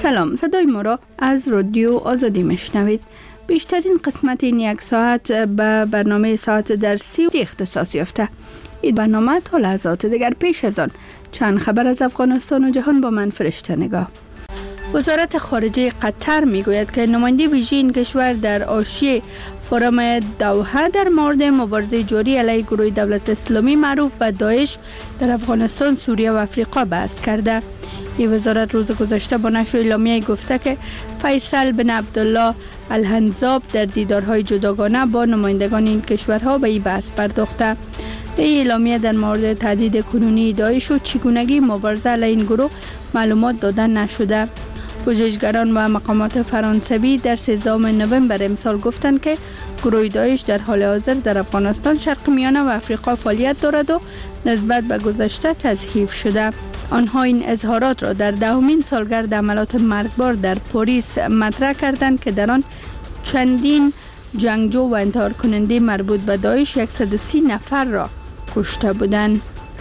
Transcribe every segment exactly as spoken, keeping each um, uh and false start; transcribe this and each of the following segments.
سلام، صدای ما را از رادیو آزادی میشنوید. بیشترین قسمت این یک ساعت به برنامه ساعت درسی اختصاص یافته. این برنامه تا لحظات دیگر. پیش از آن چند خبر از افغانستان و جهان با من فرشته نگاه. وزارت خارجه قطر میگوید که نماینده ویژه این کشور در حاشیه فورم دوحه در مورد مبارزه جاری علیه گروه دولت اسلامی معروف به داعش در افغانستان، سوریه و افریقا بحث کرده. این وزارت روز گذشته با نشر اعلامیه گفته که فیصل بن عبدالله الحنزاب در دیدارهای جداگانه با نمایندگان این کشورها به این بحث پرداخته. این اعلامیه در مورد تهدید کنونی داعش و چگونگی مبارزه علیه این گروه معلومات داده نشده. پژوهشگران و مقامات فرانسوی در سیزدهم نوامبر امسال گفتند که گروه داعش در حال حاضر در افغانستان، شرق میانه و افریقا فعالیت دارد و نسبت به گذشته تضعیف شده. آنها این اظهارات را در دهمین سالگرد عملیات مرگبار در پاریس مطرح کردند که در آن چندین جنگجو و انتحار کننده مربوط به داعش صد و سی نفر را کشته بودند.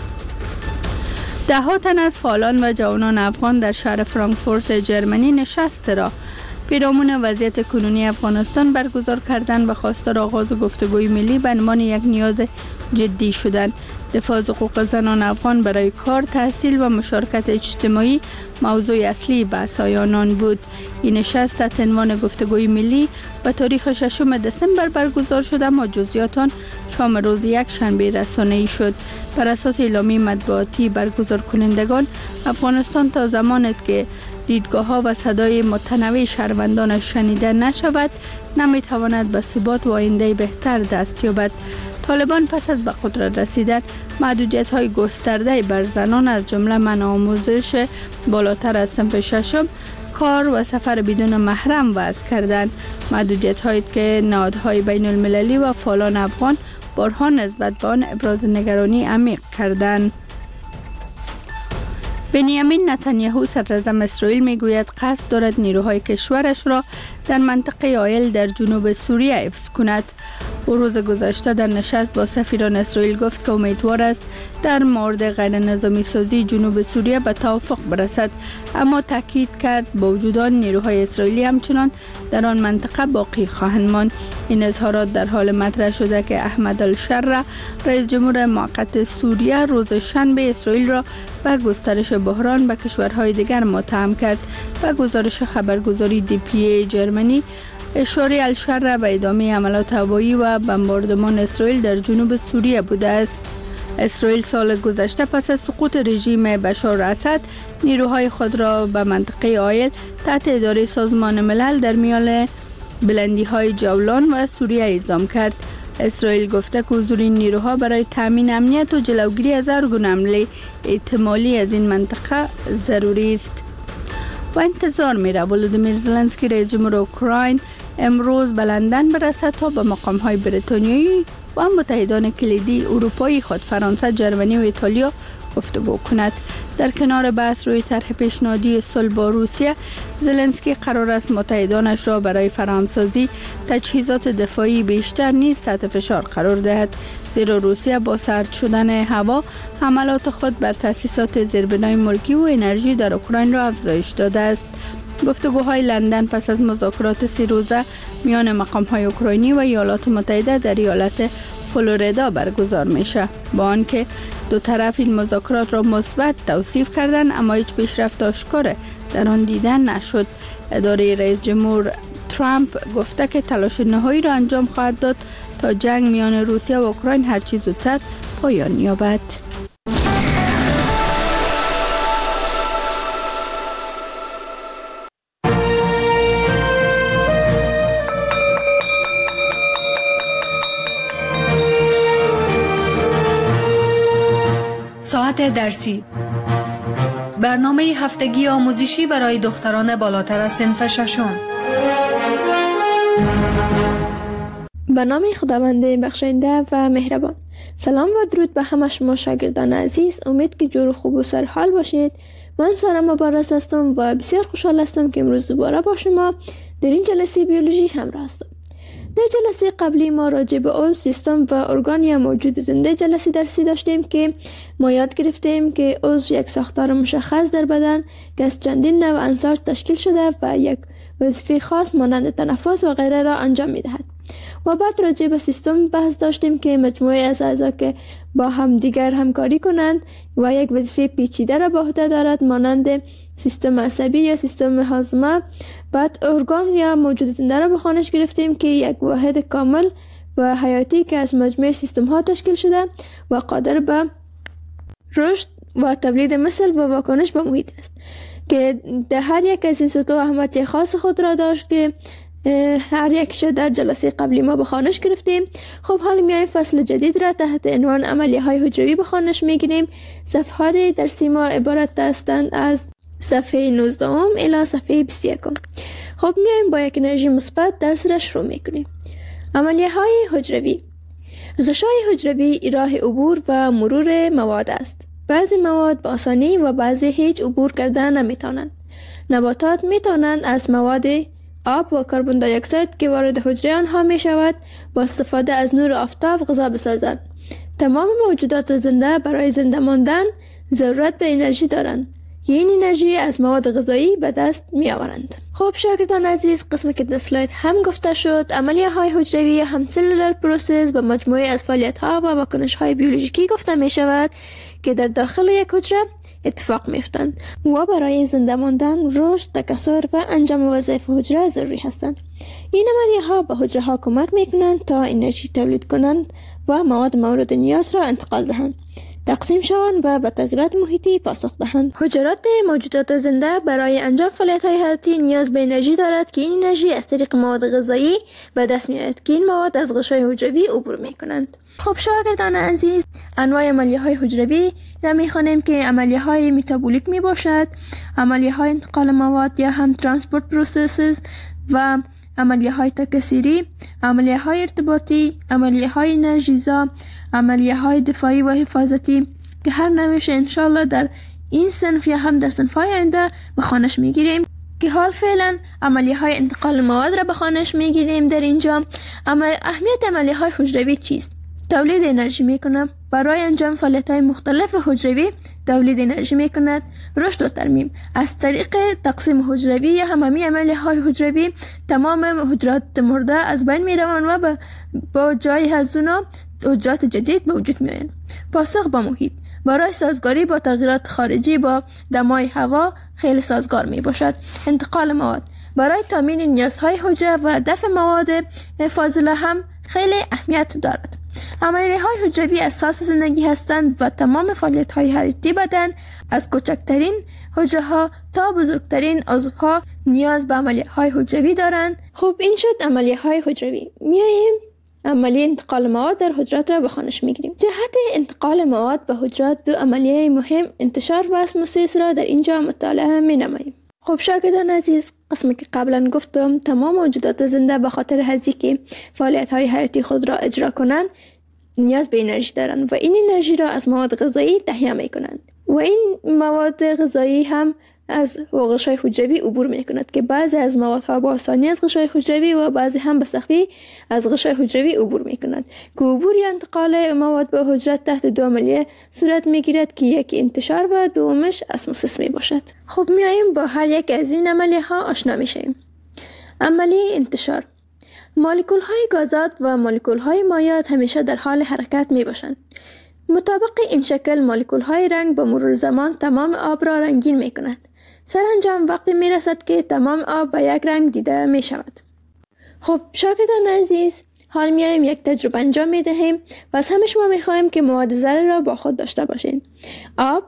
ده ها تن از فعالان و جوانان افغان در شهر فرانکفورت جرمنی نشست را پیرامون وضعیت کنونی افغانستان برگزار کردند و خواستار آغاز گفتگوی ملی به عنوان یک نیاز جدی شدند. دفاع از حقوق زنان افغان برای کار، تحصیل و مشارکت اجتماعی موضوع اصلی بحث‌های آنان بود. این نشست تحت عنوان گفتگوی ملی به تاریخ ششم دسامبر برگزار شد، اما جزئیات آن شام روز یک شنبه رسانه‌ای شد. بر اساس اعلامیه مطبوعاتی برگزار کنندگان، افغانستان تا زمانی که دیدگاه‌ها و صدای متنوع شهروندانش شنیده نشود، نمی‌تواند به ثبات و آینده بهتر دست یابد. طالبان پس از به قدرت رسیدن محدودیت‌های گسترده بر زنان از جمله منع آموزش بالاتر از صنف ششم، کار و سفر بدون محرم وضع کردند. محدودیت‌هایی که نهادهای بین المللی و فعالان افغان بارها نسبت به آن ابراز نگرانی عمیق کردند. بنیامین نتانیاهو صدراعظم اسرائیل میگوید قصد دارد نیروهای کشورش را در منطقه ایل در جنوب سوریه حفظ کند. او روز گذشته در نشست با سفیران اسرائیل گفت که امیدوار است در مورد غیر نظامی سازی جنوب سوریه به توافق برسد، اما تاکید کرد با وجود آن نیروهای اسرائیلی همچنان در آن منطقه باقی خواهند ماند. این اظهارات در حال مطرح شده که احمد الشرع، رئیس جمهور موقت سوریه، روز شنبه اسرائیل را به گسترش بحران به کشورهای دیگر متهم کرد. و گزارش خبرگزاری دی پی ای جرمنی اشاره الشرع به ادامه عملیات هوایی و بمباردمان اسرائیل در جنوب سوریه بوده است. اسرائیل سال گذشته پس از سقوط رژیم بشار اسد نیروهای خود را به منطقه ایل تحت اداره سازمان ملل در میان بلندی‌های جولان و سوریه اعزام کرد. اسرائیل گفته که حضور این نیروها برای تامین امنیت و جلوگیری از هر گونه حمله احتمالی از این منطقه ضروری است. و انتظار میره ولودیمیر زلنسکی رئیس جمهور اوکراین امروز به لندن برسد تا با مقام‌های بریتانیایی و متحدان کلیدی اروپایی خود فرانسه، جرمنی و ایتالیا گفتگو کند. در کنار بحث روی طرح پیشنهادی صلح با روسیه، زلنسکی قرار است متحدانش را برای فراهمسازی تجهیزات دفاعی بیشتر نیز تحت فشار قرار دهد، زیرا روسیه با سرد شدن هوا حملات خود بر تأسیسات زیربنای ملکی و انرژی در اوکراین را افزایش داده است. گفتگوهای لندن پس از مذاکرات سی روزه میان مقام‌های اوکراینی و ایالات متحده در ایالت فلوریدا برگزار میشه. با آنکه دو طرف این مذاکرات را مثبت توصیف کردند، اما هیچ پیشرفت آشکار در آن دیده نشد. اداره رئیس جمهور ترامپ گفته که تلاش نهایی را انجام خواهد داد تا جنگ میان روسیه و اوکراین هر چه زودتر پایان یابد. ساعت درسی، برنامه هفتگی آموزشی برای دختران بالاتر از صنف ششم. به نام خداوند بخشنده و مهربان. سلام و درود به همه شما شاگردان عزیز. امید که جور خوب و سرحال باشید. من سارا مبارز هستم و بسیار خوشحال هستم که امروز دوباره با شما در این جلسه بیولوژی همراه هستم. در جلسه قبلی ما راجع به عضو، سیستم و ارگان یا موجود زنده جلسه درسی داشتیم که ما یاد گرفتیم که عضو یک ساختار مشخص در بدن که از چندین نوع عناصر تشکیل شده و یک وظیفه خاص مانند تنفس و غیره را انجام می‌دهد. و بعد راجع به سیستم بحث داشتیم که مجموعه از اعضا که با هم دیگر همکاری کنند و یک وظیفه پیچیده را به عهده دارد مانند سیستم عصبی یا سیستم هاضمه. بعد ارگان یا موجود زنده را به خوانش گرفتیم که یک واحد کامل و حیاتی که از مجموعه سیستم ها تشکیل شده و قادر به رشد و تولید مثل و واکنش به محیط است که در هر یک از این سطوح اهمیت خاص خود را داشت که هر یکش در جلسه قبلی ما به خوانش گرفتیم. خب حالا میایم فصل جدید را تحت عنوان عملیه های حجروی به خوانش میگیریم. صفحات درسی ما عبارت هستند از صفحه نوزده الی صفحه بیست و یک. خب میایم با یک انرژی مثبت درس را شروع میکنیم. عملیه های حجروی. غشای حجروی راه عبور و مرور مواد است. بعضی مواد با آسانی و بعضی هیچ عبور کردن نمیتونند. نباتات میتونند از مواد آب و کربن دی اکساید که وارد حجره آنها می شود با استفاده از نور آفتاب غذا بسازند. تمام موجودات زنده برای زنده ماندن ضرورت به انرژی دارند. این انرژی از مواد غذایی به دست می آورند. خب شاگردان عزیز، قسمی که در اسلاید هم گفته شد، عملیه های حجروی هم سلولر پروسس به مجموعه از فعالیت ها و واکنش های بیولوژیکی گفته می شود که در داخل یک حجره اتفاق میفتند و برای زنده ماندن، رشد، تکثر و انجام وظایف حجره ضروری هستند. این عملیه ها به حجره ها کمک میکنند تا انرژی تولید کنند و مواد مورد نیاز را انتقال دهند، تقسیم شوند و به تغییرات محیطی پاسخ دهند. حجرات موجودات زنده برای انجام فعالیت‌های حیاتی نیاز به انرژی دارد که این انرژی از طریق مواد غذایی به دست می‌آید که این مواد از غشای حجروی عبور می‌کنند. خب شاگردان عزیز، انواع عملیه‌های حجروی را می‌خوانیم که عملیه‌های متابولیک میباشد، عملیه‌های انتقال مواد یا هم ترانسپورت پروسسز و عملیه‌های تکثیری، عملیه‌های ارتباطی، عملیه‌های انرژیزا، عملیه‌های دفاعی و حفاظتی که هر نوعش انشالله در این صنف یا هم در صنف‌های آینده به خوانش میگیریم. که حال فعلا عملیه‌های انتقال مواد را به خوانش میگیریم. در اینجا عمل... اهمیت عملیه‌های حجروی چیست؟ تولید انرژی میکنه. برای انجام فعالیت‌های مختلف حجروی تولید انرژی میکند. رشد و ترمیم از طریق تقسیم حجروی یا هممی عملیه‌های حجروی تمام حجرات مرده از بین میروند و با جای از اونا حجرات جدید به وجود میآیند. پاسخ به محیط برای سازگاری با تغییرات خارجی با دمای هوا خیلی سازگار می باشد. انتقال مواد برای تامین نیازهای حجره و دفع مواد فاضله هم خیلی اهمیت دارد. عملیه‌های حجروی اساس زندگی هستند و تمام فعالیت‌های حیاتی بدن از کوچکترین حجره ها تا بزرگترین عضوها نیاز به عملیه‌های حجروی دارند. خب این شد عملیه‌های حجروی. میایم عملیه انتقال مواد در حجرات را به خوانش میگیریم. جهت انتقال مواد به حجرات دو عملیه مهم انتشار و اسموسیس را در اینجا مطالعه می نماییم. خب شاگردان عزیز، قسمی که قبلا گفتم تمام موجودات زنده به خاطر هزی که فعالیت های حیاتی خود را اجرا کنند نیاز به انرژی دارند و این انرژی را از مواد غذایی تهیه می کنند و این مواد غذایی هم از غشای حجروی عبور می کند که بعضی از موادها با آسانی از غشای حجروی و بعضی هم به سختی از غشای حجروی عبور می کند که عبور یا انتقال مواد به حجرات تحت دو عملیه صورت می گیرد که یکی انتشار و دومش اسموسیس می باشد. خب میاییم با هر یک از این عملیه ها آشنا می شویم. عملیه انتشار. مولکول های گازات و مولکول های مایعات همیشه در حال حرکت می باشند. مطابق این شکل مولکول های رنگ با مرور زمان تمام آب را رنگین می کند. سرانجام وقتی می رسد که تمام آب به یک رنگ دیده می شود. خب شاگردان عزیز، حال میایم یک تجربه انجام می دهیم و از همه شما می خواهیم که مواد ذره را با خود داشته باشین. آب،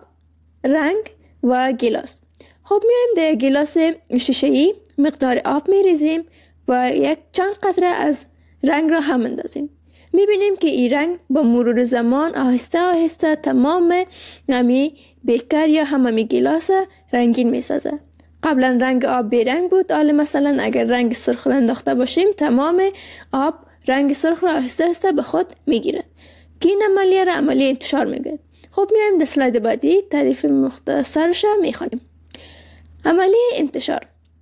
رنگ و گیلاس. خب میایم در گیلاس شیشه‌ای مقدار آب می ریزیم و یک چند قطره از رنگ را هم اندازیم. می بینیم که این رنگ با مرور زمان آهسته آهسته تمام همی بیکر یا هممی گیلاس رنگین می سازه. قبلا رنگ آب بی رنگ بود، حالا مثلا اگر رنگ سرخ را انداخته باشیم تمام آب رنگ سرخ را آهسته آهسته به خود می گیرد که این عملیه را عملیه انتشار می گوید. خب میایم در اسلاید بعدی تعریف مختصرش را می خوانیم. عملیه انتشار.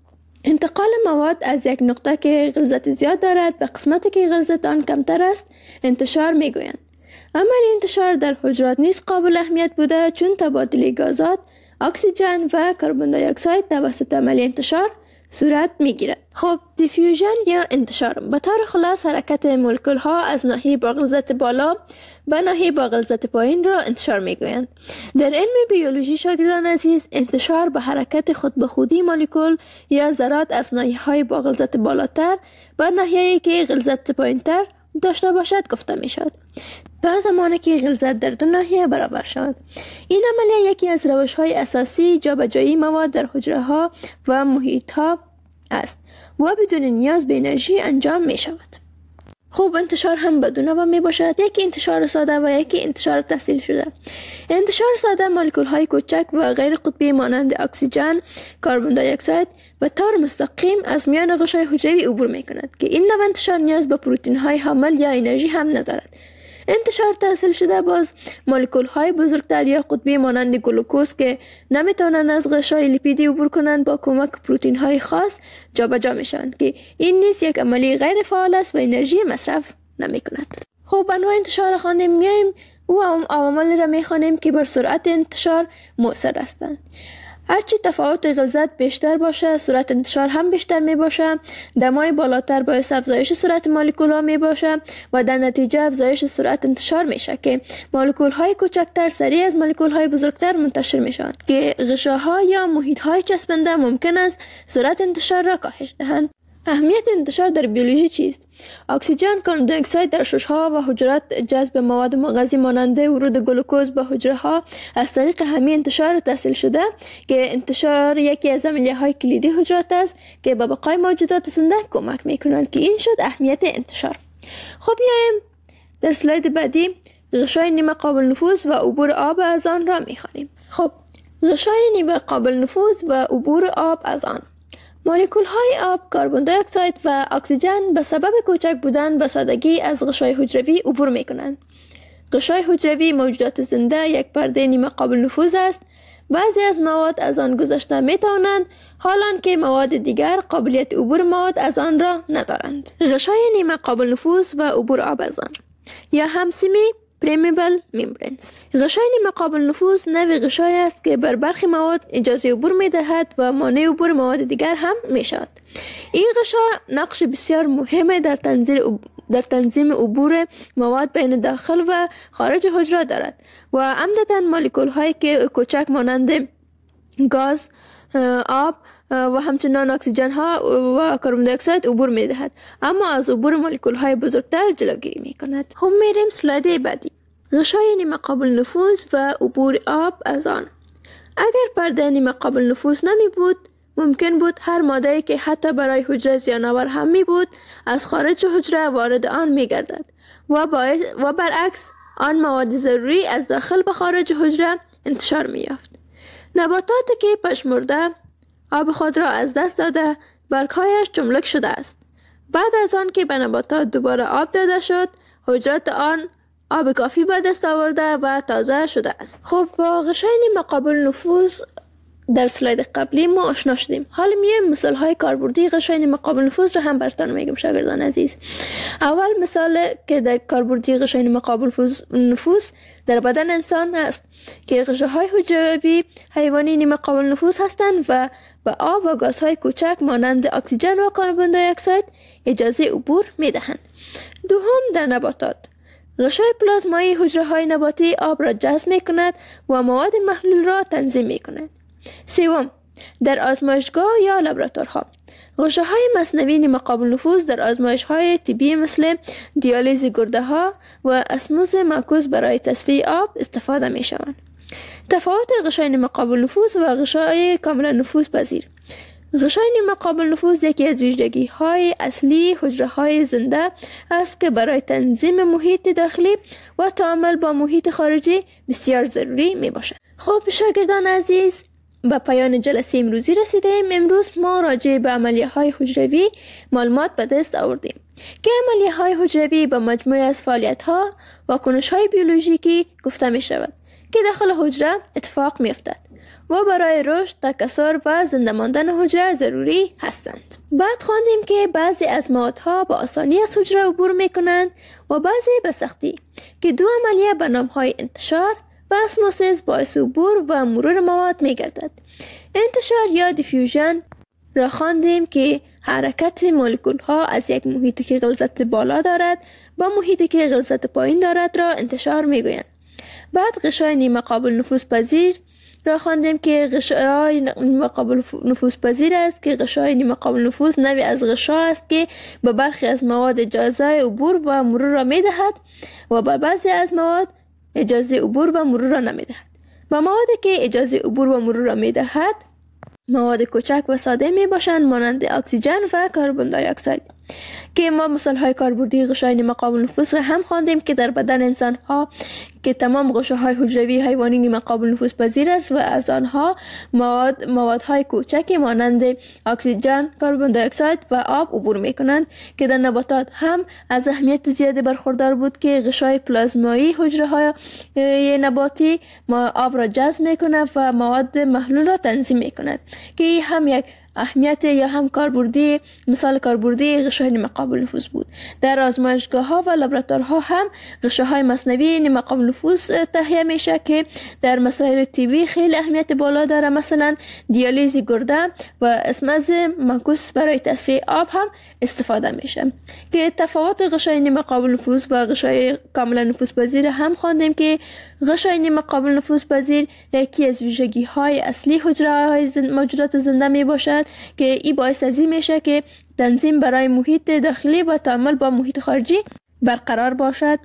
انتقال مواد از یک نقطه که غلظت زیاد دارد به قسمتی که غلظت آن کمتر است انتشار می گویند. عمل انتشار در حجرات نیز قابل اهمیت بوده، چون تبادل گازات، اکسیژن و کربن دی اکساید توسط عمل انتشار صورت می گیرد. خب دیفیوژن یا انتشار به طور خلاص حرکت مولکول ها از ناحیه با غلظت بالا به ناحیه با غلظت پایین را انتشار می گویند. در علم بیولوژی شاگردان عزیز، انتشار به حرکت خود به خودی مولکول یا ذرات از ناحیه های با غلظت بالاتر به ناحیه که غلظت پایین تر داشته باشد گفته می شود، تا زمانی که غلظت در دو ناحیه برابر شود. این عملیه یکی از روش های اساسی جابجایی مواد در حجره ها و محیط ها است و بدون نیاز به انرژی انجام می شود. خوب انتشار هم به دو نوع می باشد، یکی انتشار ساده و یکی انتشار تحصیل شده. انتشار ساده مولکول های کوچک و غیر قطبی مانند اکسیژن، کربن دی اکساید و طور مستقیم از میان غشای حجروی عبور می کند که این نوع انتشار نیاز به پروتئین های حامل یا انرژی هم ندارد. انتشار تحصیل شده باز مولکول های بزرگتر یا قطبی مانند گلوکوز که نمیتونن از غشای لیپیدی عبور کنند با کمک پروتئین های خاص جابجا میشوند که این نیز یک عملی غیر فعال است و انرژی مصرف نمی کند. خب انواع انتشار خواندیم، میایم او عوامل را میخوانیم که بر سرعت انتشار مؤثر هستند. هرچی تفاوت غلظت بیشتر باشه، سرعت انتشار هم بیشتر می باشه. دمای بالاتر باعث افزایش سرعت مولکول ها می باشه و در نتیجه افزایش سرعت انتشار میشه که مولکول های کوچکتر سریع از مولکول های بزرگتر منتشر میشوند که غشاها یا محیط های چسبنده ممکن است سرعت انتشار را کاهش دهند. اهمیت انتشار در بیولوژی چیست؟ اکسیژن، کربن دی اکساید در شش‌ها و حجرات جذب مواد مغذی مانند ورود گلوکوز به حجره ها از طریق همین انتشار تحصیل شده که انتشار یکی از عملیه‌های کلیدی حجرات است که به بقای موجودات زنده کمک می‌کنند که این شد اهمیت انتشار. خب میایم در اسلاید بعدی غشای نیمه قابل نفوذ و عبور آب از آن را می‌خوانیم. خب غشای نیمه قابل نفوذ و عبور آب از آن. مولکول های آب، کربن دی اکساید و اکسیژن به سبب کوچک بودن به سادگی از غشای حجروی عبور می کنند. غشای حجروی موجودات زنده یک پرده نیمه قابل نفوذ است. بعضی از مواد از آن گذشته می توانند، حالان که مواد دیگر قابلیت عبور مواد از آن را ندارند. غشای نیمه قابل نفوذ و عبور آب از آن یا همسیمی پریمیبل میمبرنز. غشای نیمه قابل نفوذ نوعی غشای است که بر برخی مواد اجازه عبور می دهد و مانع عبور مواد دیگر هم می شود. این غشا نقش بسیار مهم در تنظیم در تنظیم عبور مواد بین داخل و خارج حجره دارد و عمدتاً مولکول هایی که کوچک مانند گاز، آب و همچنان اکسیژن ها و کربن دی اکساید عبور می دهد، اما از عبور مولکول های بزرگتر جلوگیری می کند. خب میریم اسلاید بعدی. غشای نیمه قابل نفوذ و عبور آب از آن. اگر پرده نیمه قابل نفوذ نمی بود، ممکن بود هر ماده که حتی برای حجره زیانآور هم می بود از خارج حجره وارد آن می گردد و, و برعکس آن مواد ضروری از داخل به خارج حجره انتشار می یافت. نباتاتی که پژمرده آب خود را از دست داده برگ‌هایش جملک شده است. بعد از آن که به نباتات دوباره آب داده شد، حجرات آن آب کافی به دست آورده و تازه شده است. خب با غشای نیمه قابل نفوذ در سلاید قبلی ما آشنا شدیم. حالا میایم مثال های کاربردی غشای نیمه قابل نفوذ را هم براتون میگم شاگردان عزیز. اول مثال که در کاربردی غشای نیمه قابل نفوذ در بدن انسان است که غشاهای حجروی حیوانی نیمه قابل نفوذ هستند و به آب و گازهای کوچک مانند اکسیژن و کربن دی اکساید اجازه عبور میدهند. دوم در نباتات غشای پلازمایی حجره های نباتی آب را جذب می کند و مواد محلول را تنظیم می کند. سوم در آزمایشگاه یا لابراتوارها غشاهای مصنوعی نیمه قابل نفوذ در آزمایش‌های طبی مثل دیالیز گرده ها و اسموز معکوس برای تصفیه آب استفاده می شوند. تفاوت غشای نیمه قابل نفوذ و غشای کاملا نفوذ پذیر. غشای نیمه قابل نفوذ یکی از ویژگی‌های اصلی حجره‌های زنده است که برای تنظیم محیط داخلی و تعامل با محیط خارجی بسیار ضروری می باشد. خب شاگردان عزیز، به پایان جلسه امروزی رسیدیم. امروز ما راجع به عملیه های حجروی معلومات به دست آوردیم که عملیه های حجروی به مجموعه از فعالیت ها و کنش های بیولوژیکی گفته می شود که داخل حجره اتفاق می افتد و برای رشد، تکثر و زنده ماندن حجره ضروری هستند. بعد خواندیم که بعضی از موادها با آسانی از حجره عبور می کنند و بعضی به سختی، که دو عملیه به نام‌های انتشار و اسموسیس باعث عبور و مرور مواد می گردد. انتشار یا دیفیوژن را خواندیم که حرکت مولکول ها از یک محیطی که غلظت بالا دارد با محیطی که غلظت پایین دارد را انتشار می گویند. بعد غشای نیمه قابل نفوذ پذیر را خواندیم که غشای نیمه قابل نفوذ پذیر است که غشای نیمه قابل نفوذ نوعی از غشا است که به برخی از مواد اجازه عبور و مرور را می دهد و به بعضی از مواد اجازه عبور و مرور را نمی دهد. با موادی که اجازه عبور و مرور را می دهد مواد کوچک و ساده می باشند مانند اکسیژن و کربن دی اکساید، که ما مثال های کاربردی غشای نیمه قابل نفوذ را هم خواندیم که در بدن انسان ها که تمام غشاهای حجروی حیوانی نیمه قابل نفوذ پذیر است و از آنها مواد موادهای کوچکی مانند اکسیژن، کربن دی اکساید و آب عبور می کنند، که در نباتات هم از اهمیت زیادی برخوردار بود که غشای پلازمایی حجره های نباتی ما آب را جذب می کند و مواد محلول را تنظیم می کند، که هم یک اهمیت یا هم کاربردی مثال کاربردی غشای نیمه قابل نفوذ بود. در آزمایشگاه ها و لابراتوارها هم غشاهای مصنوعی نیمه قابل نفوذ تهیه میشه که در مسائل طبی خیلی اهمیت بالا داره، مثلا دیالیز گرده و اسمز منکوس برای تصفیه آب هم استفاده میشه. که تفاوت غشای نیمه قابل نفوذ و غشای کاملا نفوذ پذیر هم خواندیم که غشای نیمه قابل نفوذ پذیر یکی از ویژگی های اصلی حجره های زن... موجودات زنده می باشد که این باعث ازی میشه که تنظیم برای محیط داخلی و تعامل با محیط خارجی برقرار باشد.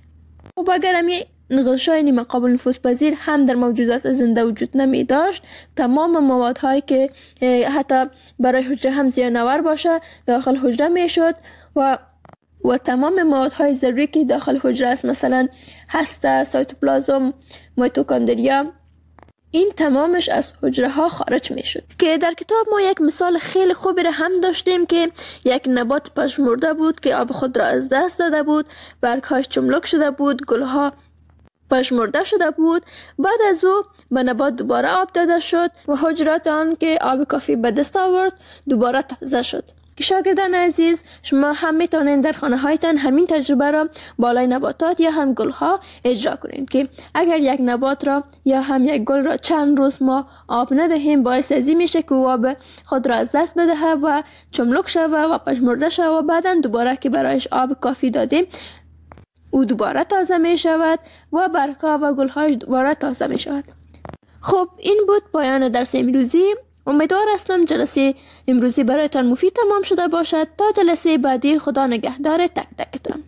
و اگر همی غشای نیمه قابل نفوذ پذیر هم در موجودات زنده وجود نمی داشت، تمام موادهایی که حتی برای حجره هم زیانآور باشه داخل حجره می شد و و تمام موادهای ضروری که داخل حجره است، مثلا هسته، سایتوپلازم، میتوکندریا، این تمامش از حجره ها خارج می شد. که در کتاب ما یک مثال خیلی خوبی را هم داشتیم که یک نبات پژمرده بود که آب خود را از دست داده بود، برگهاش چملک شده بود، گلها پژمرده شده بود. بعد از او به نبات دوباره آب داده شد و حجرات آن که آب کافی به دست آورد دوباره تازه شد. که شاگردان عزیز، شما هم میتونید در خانه هایتان همین تجربه را بالای نباتات یا هم گل ها اجرا کنید که اگر یک نبات را یا هم یک گل را چند روز ما آب ندهیم، باعث ازی میشه که آب خود را از دست بده و چملک شوه و پژمرده شوه و بعدا دوباره که برایش آب کافی دادیم او دوباره تازه می شود و برگها و گل هاش دوباره تازه می شود. خب این بود پایان درس امروزی. امیدوار هستم جلسه امروزی برایتان مفید تمام شده باشد. تا جلسه بعدی، خدا نگهدار تک تکتان.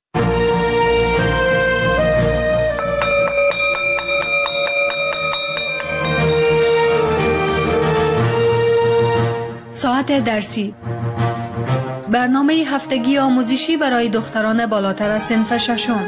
ساعت درسی، برنامه هفتگی آموزشی برای دختران بالاتر از صنف ششم.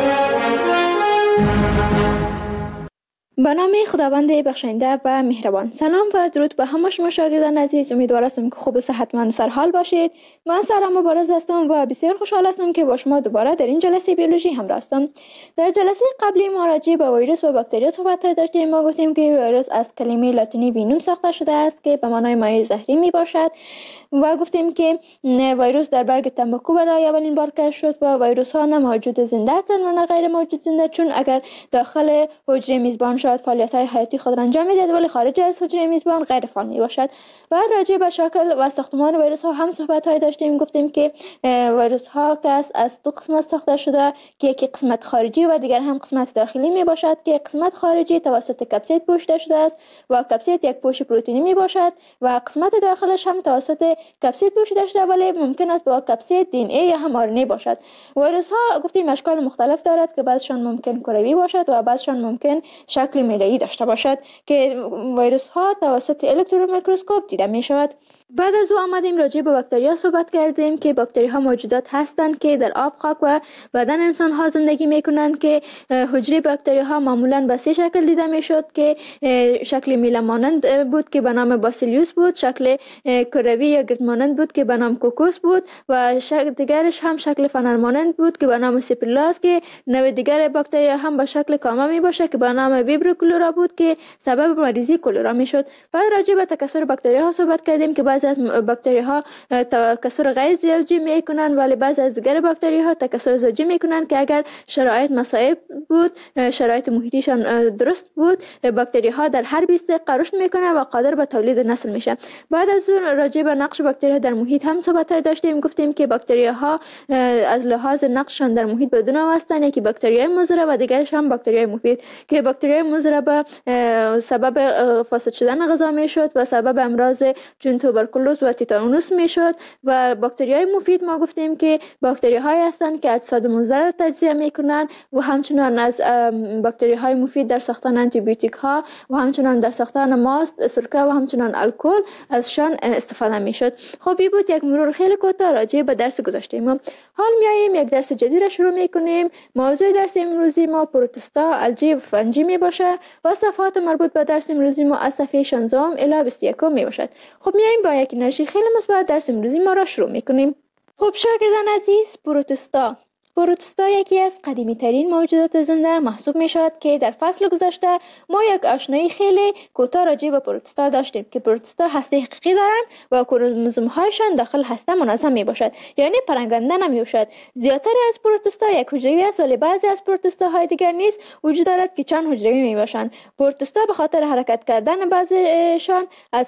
به نام خداوند بخشنده و مهربان. سلام و درود به همه شما شاگردان عزیز. امیدوار هستم که خوب و صحتمند و سرحال باشید. من سارا مبارز هستم و بسیار خوشحال هستم که با شما دوباره در این جلسه بیولوژی همراه هستم. در جلسه قبلی ما راجع به ویروس و باکتریا صحبت داشتیم. ما گفتیم که ویروس از کلمه لاتینی وینوم ساخته شده است که به معنای مایع زهری می باشد و گفتیم که ویروس در برگ تنباکو برای اولین بار کشف شد و ویروس ها نه موجود زنده هستند و نه غیر موجود زنده، چون اگر داخل حجره میزبان شاید فعالیت های حیاتی خود را انجام میدهد ولی خارج از حجره میزبان غیر فعال می باشد. و راجع به شکل و ساختمان ویروس ها هم صحبت های داشتیم. گفتیم که ویروس ها که از دو قسمت ساخته شده که یکی قسمت خارجی و دیگر هم قسمت داخلی می باشد که قسمت خارجی توسط کپسید پوشیده شده است و کپسید یک پوش پروتئینی می باشد و قسمت داخلش هم توسط کپسید پوشیده شده ولی ممکن است با کپسید دی ان ای یا هم آر ان ای باشد. ویروس ها گفتیم اشکال مختلف دارد که بعضشان ممکن کروی باشد و بعضشان ممکن شکل میله‌ای داشته باشد که ویروس ها توسط الکترون میکروسکوپ دیده می شود. بعد از او آمدیم راجع به باکتریا صحبت کردیم که باکتری ها موجودات هستند که در آب، خاک و بدن انسان ها زندگی میکنند که حجره باکتری ها معمولا به سه شکل دیده میشد که شکل میله مانند بود که به نام باسیلیوس بود، شکل کروی یا گرد مانند بود که به نام کوکوس بود و شکل دیگرش هم شکل فنر مانند بود که به نام سیپرلاس که نوع دیگر باکتری هم به شکل کامه می باشه که به نام ویبرو کلورا بود که سبب مریضی کلورا میشد. بعد راجع به تکثر باکتری ها صحبت کردیم که بعضی از باکتری ها تکثر غیر زوجی میکنن ولی بعضی از دیگر باکتری ها تکثر زوجی میکنن که اگر شرایط مساعد بود، شرایط محیطیشان درست بود، باکتری ها در هر بیست دقیقه رشد میکنه و قادر به تولید نسل میشه. بعد از اون راجع به نقش باکتری ها در محیط هم صحبت های داشتیم، گفتیم که باکتری ها از لحاظ نقششان در محیط به دو نوع هستند، یکی باکتری های مضر و دیگرش هم باکتری های مفید که باکتری های مضر به سبب فاسد شدن غذا میشد و سبب امراض چون توبرکولوز و تیتانوس میشد و باکتری های مفید ما گفتیم که باکتری های هستند که اجساد مضر را تجزیه میکنن و همچنان از باکتری های مفید در ساختن آنتی بیوتیک ها و همچنان در ساختن ماست، سرکه و همچنان الکل ازشان استفاده میشد. خب این بود یک مرور خیلی کوتاه راجع به درس گذاشته ما. حال میاییم یک درس جدید را شروع میکنیم. موضوع درس امروزی ما پروتستا، الجی و فنجی می باشه و صفحات مربوط به درس امروزی ما از صفحه شانزده الی بیست و یک می باشد. خب میاییم با یک انرژی خیلی مثبت درس امروزی ما را شروع میکنیم. خب شاگردان عزیز، پروتستا پروتستا یکی از قدیمی ترین موجودات زنده محسوب می شود که در فصل گذشته ما یک آشنایی خیلی کوتاه راجع به پروتستا داشتیم که پروتستا هسته حقیقی دارند و کروموزوم هایشان داخل هسته منظم می باشد، یعنی پرنگنده نمی باشد. زیادتر از پروتستا یک حجروی است ولی بعضی از پروتستا های دیگر نیز وجود دارد که چند حجروی می باشند. پروتستا به خاطر حرکت کردن بعضیشان از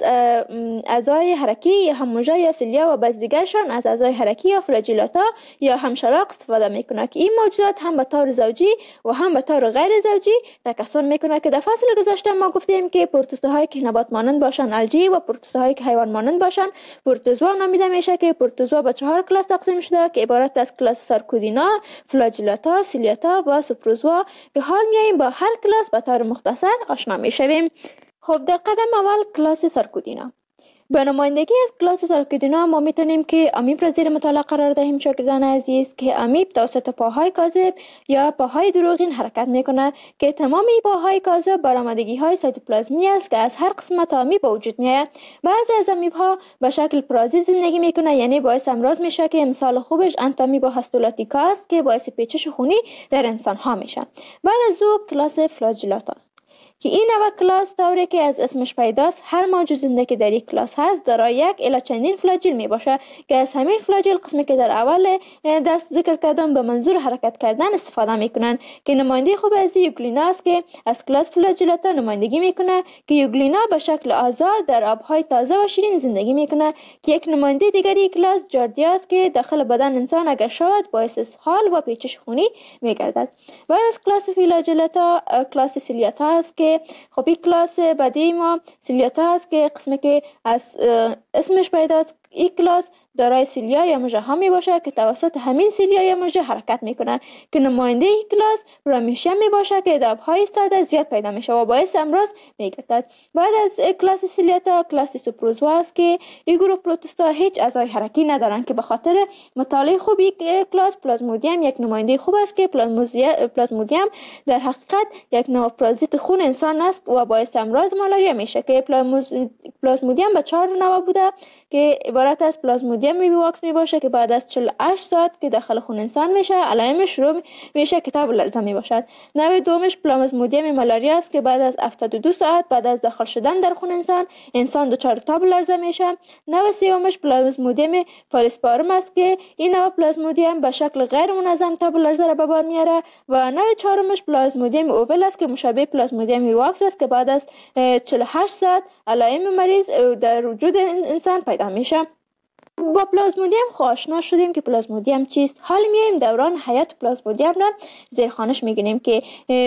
اعضای حرکی یا هموجه یا سیلیا و بعضی دیگرشان از اعضای حرکی یا فلاجیلاتا یا همشلاق استفاده میکنه که این موجودات هم به طور زوجی و هم به طور غیر زوجی تکثر میکنه که در فصل گذشته ما گفتیم که پروتوزوهایی که نبات مانند باشن الجی و پروتوزوهایی که حیوان مانند باشن پروتوزوا نامیده میشه که پروتوزوا به چهار کلاس تقسیم شده که عبارت از کلاس سارکودینا، فلاجیلاتا، سیلیاتا و سوپروزوا که حال میایم با هر کلاس به طور مختصر آشنا میشویم. خب در قدم اول کلاس سارکودینا. به نمایندگی از کلاس سارکودینا ما میتونیم که امیب را زیر مطالعه قرار دهیم شاگردان عزیز که امیب توسط پاهای کاذب یا پاهای دروغین حرکت میکنه که تمام این پاهای کاذب برآمدگی های سایتوپلازمی است که از هر قسمت امیب به وجود میاد. بعضی از امیب ها به شکل پرازیت زندگی میکنه، یعنی باعث امراض میشه که مثال خوبش انتامیبا هاستولاتیکا است که باعث پیچش خونی در انسان ها میشه. بعد از او کلاس فلاجیلاتا است که این نوع کلاس طوری که از اسمش پیداست هر موجود زنده که در این کلاس هست دارای یک الی چندین فلاجیل می باشه که از همین فلاجیل قسمی که در اول درس ذکر کردم به منظور حرکت کردن استفاده میکنن که نماینده خوب از یوگلینا است که از کلاس فلاجیلاتا نمایندگی میکنه که یوگلینا به شکل آزاد در آبهای تازه و شیرین زندگی میکنه که یک نماینده دیگری کلاس جاردیا است که داخل بدن انسان اگر شود باعث اسهال و پیچش خونی میگردد. بعد از کلاس فلاجیلاتا کلاس سیلیاتا است که خب این کلاس بعدی ما سیلیاتا است که قسمی که از اسمش پیداست. این کلاس دارای سیلیا یا مژه ها می باشه که توسط همین سیلیا یا مژه حرکت میکنن که نماینده این کلاس پرامیشیم می باشه که در آبهای ایستاده زیاد پیدا میشه و باعث امراض میگردد. بعد از کلاس سیلیاتا کلاس سوپروزوا است که این گروه پروتوستا هیچ اعضای حرکی ندارن که به خاطر مطالعه خوبی کلاس پلازمودیم یک نماینده خوب است که پلازمودیم در حقیقت یک نوع پرازیت خون انسان است و باعث امراض مالاریا میشه که پلازمودیم به چهار نوع بوده که عبارت از پلازمودیم میواکس می باشه که بعد از چهل و هشت ساعت که داخل خون انسان میشه علائمش شروع میشه که تب لرزه می باشد. نوع دومش پلازمودیم مالاریا است که بعد از هفتاد و دو ساعت بعد از داخل شدن در خون انسان انسان دچار تب لرزه میشه. نوع سومش پلازمودیم فالسپارم است که این نوع پلازمودیم به شکل غیر منظم تب لرزه را به بار میاره و نوع چهارمش پلازمودیم اوول است که مشابه پلازمودیم میواکس است که بعد از چهل و هشت ساعت علائم مریض در وجود انسان پیدا میشه. با پلازمودیم آشنا شدیم که پلازمودیم چیست. حال میایم دوران حیات پلازمودیم را زیر خوانش میگیریم که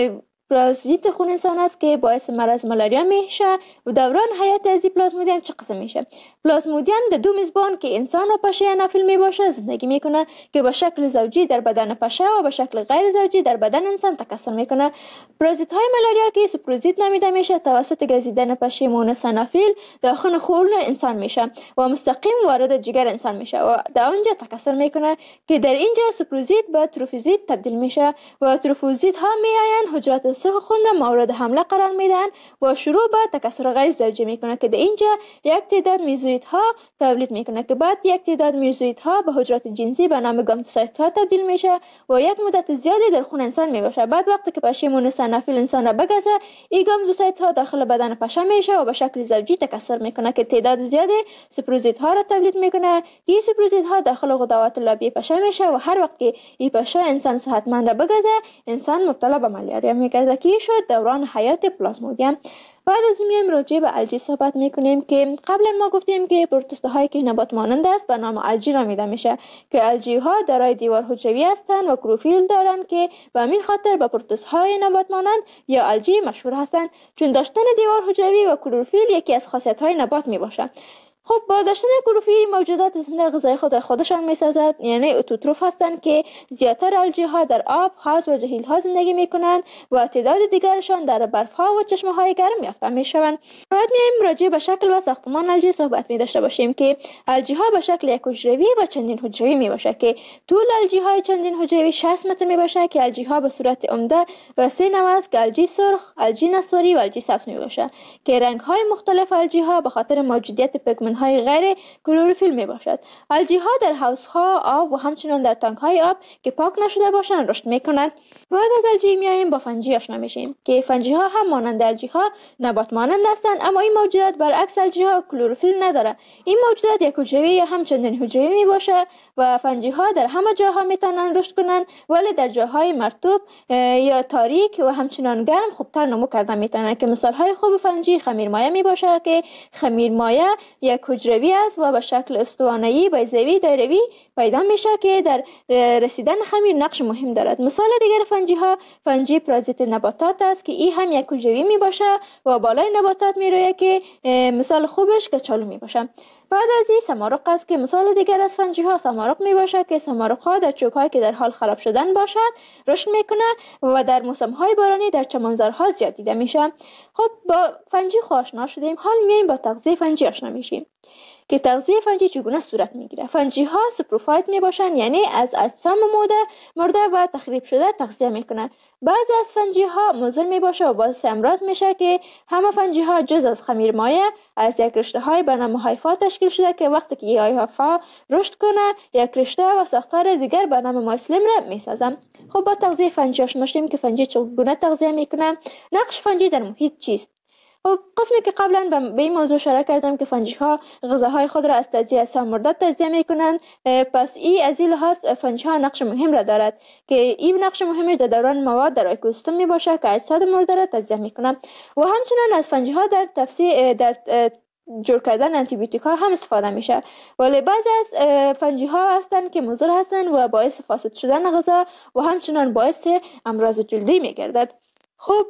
پلازمودیت خون انسان است که باعث مرض ملاریا میشه و دوران حیات از این پلازمودیوم چه قسم میشه. پلازمودیوم در دو میزبان که انسان و پشه انافیل می باشه زندگی میکنه که به شکل زوجی در بدن پشه و به شکل غیر زوجی در بدن انسان تکثر میکنه. پرازیت های ملاریا که سپروزیت نامیده میشه توسط گزیدن پشه مونس انافیل داخل خون انسان میشه و مستقیم وارد جگر انسان میشه و در اونجا تکثر میکنه که در اینجا سپروزیت به تروفوزیت تبدیل میشه و تروفوزیت ها میآیند حجرات سرخ خون را مورد حمله قرار میدن و شروع به تکثر غیر زوجی میکنه که در اینجا یک تعداد میزویت ها تولید میکنه که بعد یک تعداد میزویت ها به حجرات جنسی به نام گامتوسایت ها تبدیل میشه و یک مدت زیادی در خون انسان میباشه. بعد وقتی که پشه مونس انافیل انسان را بگزه این گامتوسایت ها داخل بدن پشه میشه و به شکل زوجی تکثر میکنه که تعداد زیادی سپروزیت ها را تولید میکنه. این سپروزیت ها داخل غدوات لابی پشه میشه و هر وقت که این پشه انسان صحتمند را بگزه انسان مبتلا به ملاریا میگرده که شد دوران حیات پلازمودیوم. بعد از میایم راجع به الژی صحبت میکنیم که قبلا ما گفتیم که پروتوزوا هایی که نبات مانند است به نام الژی نامیده میشه که الژی ها دارای دیوار حجروی هستند و کلروفیل دارند که به همین خاطر به پروتوزوا های نبات مانند یا الژی مشهور هستند چون داشتن دیوار حجروی و کلروفیل یکی از خاصیت های نبات میباشد. خب با داشتن کلروفیل موجودات زنده غذای خود را خودشان میسازد، یعنی اتوتروف هستند که زیادتر الژی ها در آب، حوض و جهیل ها زندگی میکنند و تعداد دیگرشان در برف ها و چشمه های گرم یافته میشوند. بعد میایم راجع به شکل و ساختمان الژی صحبت می داشته باشیم که الژی ها به شکل یک حجروی و چندین حجروی می باشه که طول الژی های چندین حجروی شصت متر می باشه که الژی ها به صورت عمده و سه نوع است که الژی سرخ، الژی نسواری و الژی سبز می باشه که رنگ های مختلف الژی ها به خاطر موجودیت پیگمنت های غیر کلروفیل می باشد. الژی ها در حوض ها آب و همچنین در تانک های آب که پاک نشده باشند رشد می کنند. بعد از الژی میایم با فنجی آشنا میشیم که فنجی ها هم مانند الژی ها نبات مانند هستند اما این موجودات برعکس الژی ها کلروفیل نداره. این موجودات یک حجروی یا هم چندین حجروی می باشه و فنجی ها در همه جاها میتونن رشد کنند ولی در جاهای مرطوب یا تاریک و همچنان گرم خوبتر نمو کردن میتونن که مثال های خوب فنجی خمیرمایه می باشه که خمیرمایه یک حجروی است و به شکل استوانه‌ای بیضوی دایروی پیدا میشه که در رسیدن خمیر نقش مهم دارد. مثال دیگر فنجی ها فنجی پرازیت نباتات است که این هم یک حجروی می باشه و بالای نباتات میرویه که مثال خوبش کچالو می باشه. بعد از این سمارق است که مثال دیگر از فنجی ها سمارق می باشه که سمارق ها در چوب های که در حال خراب شدن باشد رشد میکنه و در موسم های بارانی در چمنزارها زیاد دیده میشه. خب با فنجی آشنا شدیم، حال میایم با تغذیه فنجی آشنا میشیم که تغذیه فنجی چگونه صورت میگیره. فنجی ها سپروفایت می باشن یعنی از اجسام مرده مرده و تخریب شده تغذیه میکنن. بعضی از فنجی ها مضر می باشه و باعث امراض میشه که همه فنجی ها جز از خمیرمایه از یک رشته های به نام هایفا تشکیل شده که وقتی که این هایفا رشد کنه یک رشته و ساختار دیگر به نام مایسلیم را میسازن. خب با تغذیه فنجی آشنا شدیم که فنجی چگونه تغذیه میکنه. نقش فنجی در محیط چیست؟ خب قسمی که قبلا به این موضوع اشاره کردم که فنجی ها غذاهای خود را از تجزیه اجسام مرده تجزیه میکنند، پس این از این لحاظ فنجی ها نقش مهم را دارد که این نقش مهمش در دوران مواد در اکوسیستم می باشه که اجساد مرده را تجزیه میکنند و همچنین از فنجی ها در تفسیر در جور کردن آنتی بیوتیک ها هم استفاده میشه. ولی بعضی از فنجی ها هستند که مضر هستند و باعث فاسد شدن غذا و همچنین باعث امراض جلدی میگردد. خب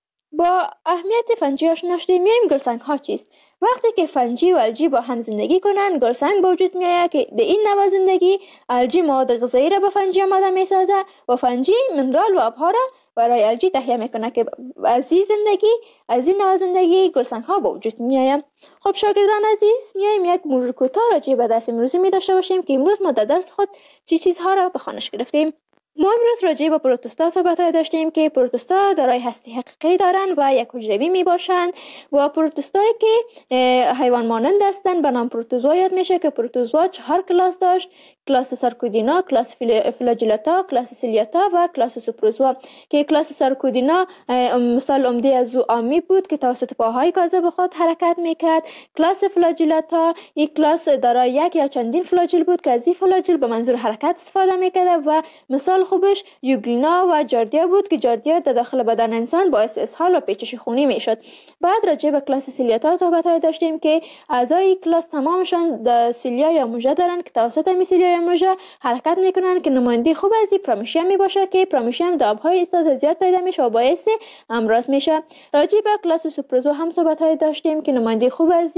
با اهمیت فنجی آشنا شدیم. میایم گلسنگ ها چیست؟ وقتی که فنجی و الژی با هم زندگی کنند گلسنگ به وجود میآید که در این نوع زندگی الژی مواد غذایی را به فنجی آماده میسازه و فنجی منرال و آبها را برای الژی تهیه میکنه که از این زندگی از این نوع زندگی گلسنگ ها به وجود میآید. خب شاگردان عزیز میایم یک مرور کوتاه راجع به درس امروزی می داشته باشیم که امروز ما در درس خود چی چیزها را به خوانش گرفتیم. ما امروز راجع به پروتوزوا صحبت داشتیم که پروتوزوا دارای هسته حقیقی دارند و یک حجروی می باشند و پروتوزوایی که حیوان مانند هستند به نام پروتوزوا یاد میشه که پروتوزوا چهار کلاس داشت: کلاس سارکودینا، کلاس فلاجیلاتا، کلاس سیلیاتا و کلاس سپروزوا که کلاس سارکودینا مثال عمده از او آمی بود که توسط پاهای کاذب خود حرکت میکرد. کلاس فلاجیلاتا یک کلاس دارای یک یا چندین فلاجیل بود که از این فلاجیل به منظور حرکت استفاده میکرد و مثال خوبش یوگلینا و جاردیا بود که جاردیا در داخل بدن انسان باعث اسهال و پیچش خونی میشد. بعد راجع به کلاس سیلیاتا صحبت های داشتیم که اعضای کلاس تمامشان د سیلیا یا موژه دارن که توسط می سیلیا یا موژه حرکت میکنن که نماینده خوب از این پرامیشیم می باشه که پرامیشیم در آبهای ایستاد زیاد پیدا میشه و باعث امراض میشه. راجع به کلاس سوپروزو هم صحبت های داشتیم که نماینده خوب از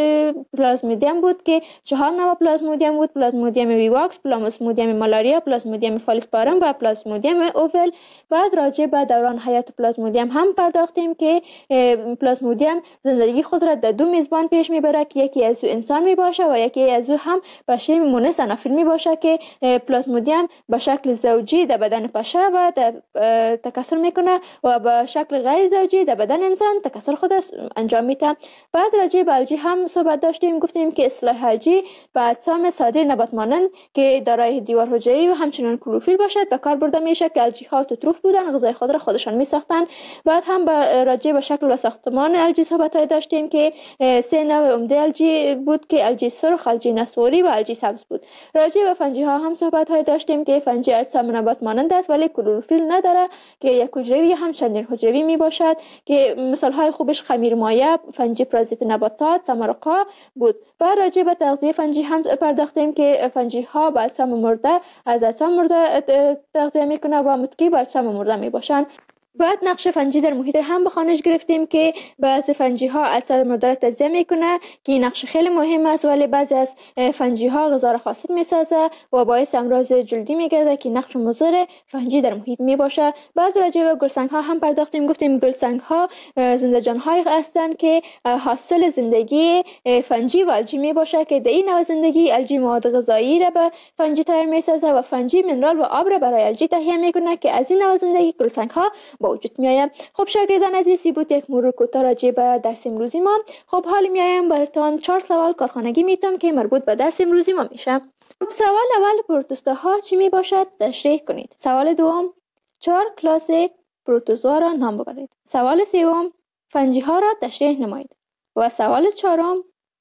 پلازمودیم بود که چهار نوع پلازمودیم بود: پلازمودیم ویواکس، پلازمودیم مالاریا، پلازمودیم فالسپارم و پلازمودیم اوول. بعد راجع به دوران حیات پلازمودیم هم پرداختیم که پلازمودیم زندگی خود را در دو میزبان پیش میبره که یکی از او انسان میباشه و یکی از او هم بشه مونس انافیل میباشه که پلازمودیم به شکل زوجی در بدن پشه و در تکثر میکنه و به شکل غیر زوجی در بدن انسان تکثر خود انجام میده. بعد راجع به الژی هم صحبت داشتیم، گفتیم که اصطلاح الژی به اجسام ساده نبات مانند که دارای دیوار حجروی و همچنین کلروفیل باشد به کار برده میشه که الژی ها توتروف بودن، غذای خود را خودشان میساختن. بعد هم به راجع به شکل و ساختمان الژی صحبت های داشتیم که سه نوع عمده الژی بود که الژی سرخ، الژی نسواری و الژی سبز بود. راجع به فنجی ها هم صحبت های داشتیم که فنجی اجسام نبات مانند است ولی کلروفیل نداره که یک حجروی هم چندین حجروی می باشد که مثال های خوبش خمیر مایع، فنجی پرازیت نباتات، سمرقا بود. بعد راجع به تغذیه فنجی هم پرداختیم که فنجی ها با اجسام مرده از اجسام مرده تغذیه میکنه و متکی با اجسام مرده می باشند. بعد نقش فنجی در محیط هم به خوانش گرفتیم که بعضی فنجی ها اجسام مرده را تجزیه میکنه که این نقش خیلی مهم است، ولی بعضی از فنجی ها غذا را فاسد میسازه و باعث امراض جلدی میگرده که نقش مضر فنجی در محیط میباشه. بعد راجع به گلسنگ ها هم پرداختیم، گفتیم گلسنگ ها زنده جان های هستند که حاصل زندگی فنجی و الژی میباشه که در این نوع زندگی الژی مواد غذایی را به فنجی تغییر میسازه و فنجی منرال و آب را برای الژی تهیه میکنه که از این نوع زندگی گلسنگ ها با وجود میآید. خب شاگردان عزیزی بود یک مرور کوتاه راجع به درس امروزی ما. خب حالا میایم براتون چهار سوال کارخانگی میتونم که مربوط به درس امروزی ما میشه. خب سوال اول پروتوزوا ها چی می باشد تشریح کنید. سوال دوم چهار کلاس پروتوزوا را نام ببرید. سوال سوم فنجی ها را تشریح نمایید. و سوال چهارم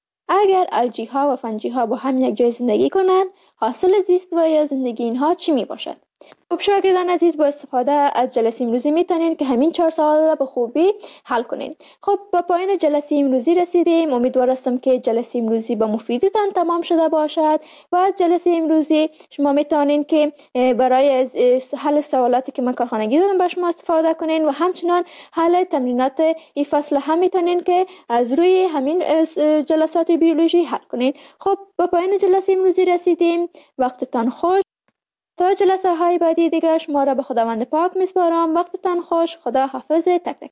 اگر الژی ها و فنجی ها با هم یک جای زندگی کنند حاصل زیست و یا زندگی اینها چی می باشد؟ خب شاگردان عزیز با استفاده از جلسه امروزی میتونین که همین چهار سوال را به خوبی حل کنین. خب با پایان جلسه امروزی رسیدیم. امیدوار هستم که جلسه امروزی با مفیدتان تمام شده باشد و از جلسه امروزی شما میتونین که برای حل سوالاتی که من کارخانگی دادم با شما استفاده کنین و همچنان حل تمرینات این فصل هم میتونین که از روی همین جلسات بیولوژی حل کنین. خب با پایان جلسه امروزی رسیدیم. وقتتان خوش. تا جلسه های بعدی دیگر شما را به خداوند پاک میسپارم. وقتتان خوش. خدا حافظ تک تک.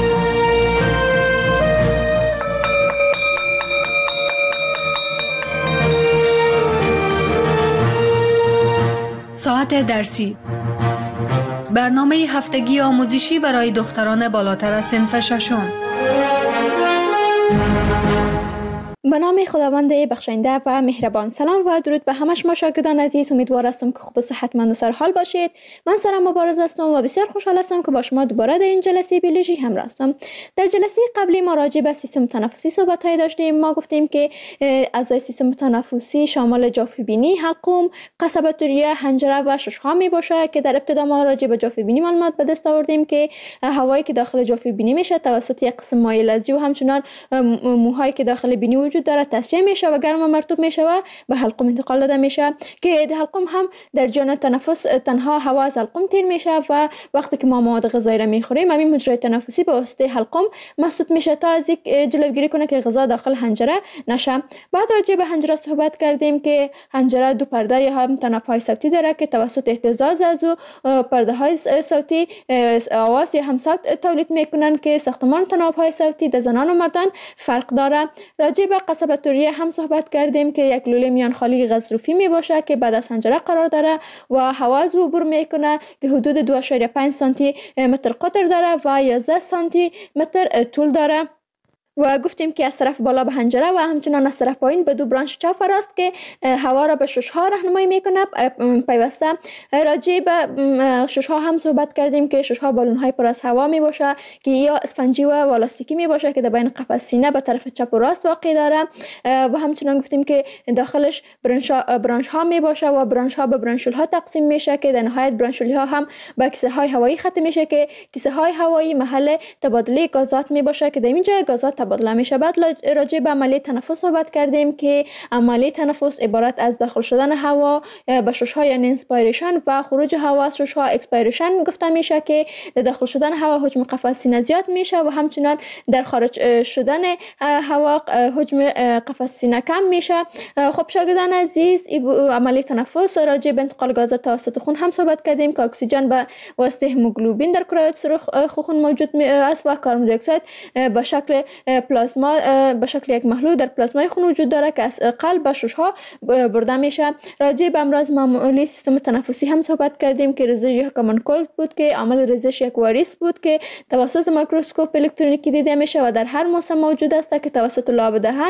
ساعت درسی، برنامه هفتگی آموزشی برای دختران بالاتر از صنف ششم. به نام خداوند بخشنده و مهربان. سلام و درود به همه شما شاگردان عزیز. امیدوار هستم که خوب و صحتمند و سرحال باشید. من سارا مبارز هستم و بسیار خوشحال هستم که با شما دوباره در این جلسه بیولوژی همراه هستم. در جلسه قبلی ما راجع به سیستم تنفسی صحبت‌های داشتیم. ما گفتیم که اعضای سیستم تنفسی شامل جافه‌بینی، حلقوم، قصبه ریه، حنجره و شش‌ها میباشه که در ابتدا ما راجع به جافه‌بینی معلومات به دست آوردیم که هوایی که داخل جافه‌بینی میشه توسط یک قسم مایع لزجی و همچنان موهایی که داخل بینی وجود داره تصفیه میشه و گرم و مرطوب میشه و به حلقوم انتقال داده میشه که حلقوم هم در جریان تنفس تنها هوا از حلقوم تیر میشه و وقتی که ما مواد غذایی را میخوریم همین مجرای تنفسی به واسطه حلقوم مسدود میشه تا از یک جلوگیری کنه که غذا داخل حنجره نشه. بعد راجع به حنجره صحبت کردیم که حنجره دو پرده یا هم تناب‌های صوتی داره که توسط اهتزاز از او پرده های صوتی آواز یا هم صوت تولید میکنن که ساختمان تناب‌های صوتی در زنان و مردان فرق داره. راجع به قصبه ریه هم صحبت کردیم که یک لوله میان خالی غضروفی می باشه که بعد از حنجره قرار داره و هوا از او عبور میکنه که حدود دو و پنج سانتی متر قطر داره و یازده سانتی متر طول داره. و گفتیم که از طرف بالا به حنجره و همچنان از طرف پایین به دو برانش چپ راست که هوا را به ششها راهنمایی میکنه. پیوسته راجع به ششها هم صحبت کردیم که ششها بالون های پر از هوا می باشه که یا اسفنجی و والاستیکی می باشه که در بین قفس سینه به طرف چپ و راست واقع داره و همچنان گفتیم که داخلش برانش ها, برانش ها می باشه و برانش ها به برانشول ها تقسیم میشه که در نهایت برانشولی ها هم به کیسه های هوایی ختم میشه که کیسه های هوایی محل تبادله گازات می باشه که در اینجا گازات تبادله میشه. بعد راجع به عملیه تنفس صحبت کردیم که عملیه تنفس عبارت از داخل شدن هوا به ششها یعنی انسپایریشن و خروج هوا از ششها اکسپایریشن گفته میشه که داخل شدن هوا حجم قفس سینه زیاد میشه و همچنان در خارج شدن هوا حجم قفس سینه کم میشه. خب شاگردان عزیز، عملیه تنفس راجع به انتقال گازات توسط خون هم صحبت کردیم که اکسیژن به واسطه هموگلوبین در کرات سرخ خون موجود است و کربن دی اکساید به شکل پلازما به شکل یک محلول در پلازمای خون وجود داره که از قلب به ششها برده میشه. راجع به امراض معمولی سیستم تنفسی هم صحبت کردیم که ریزش یک کامن کولد بود که عامل ریزش یک واریس بود که توسط میکروسکوپ الکترونیکی دیده میشه و در هر موسم موجود است که توسط لاب دهن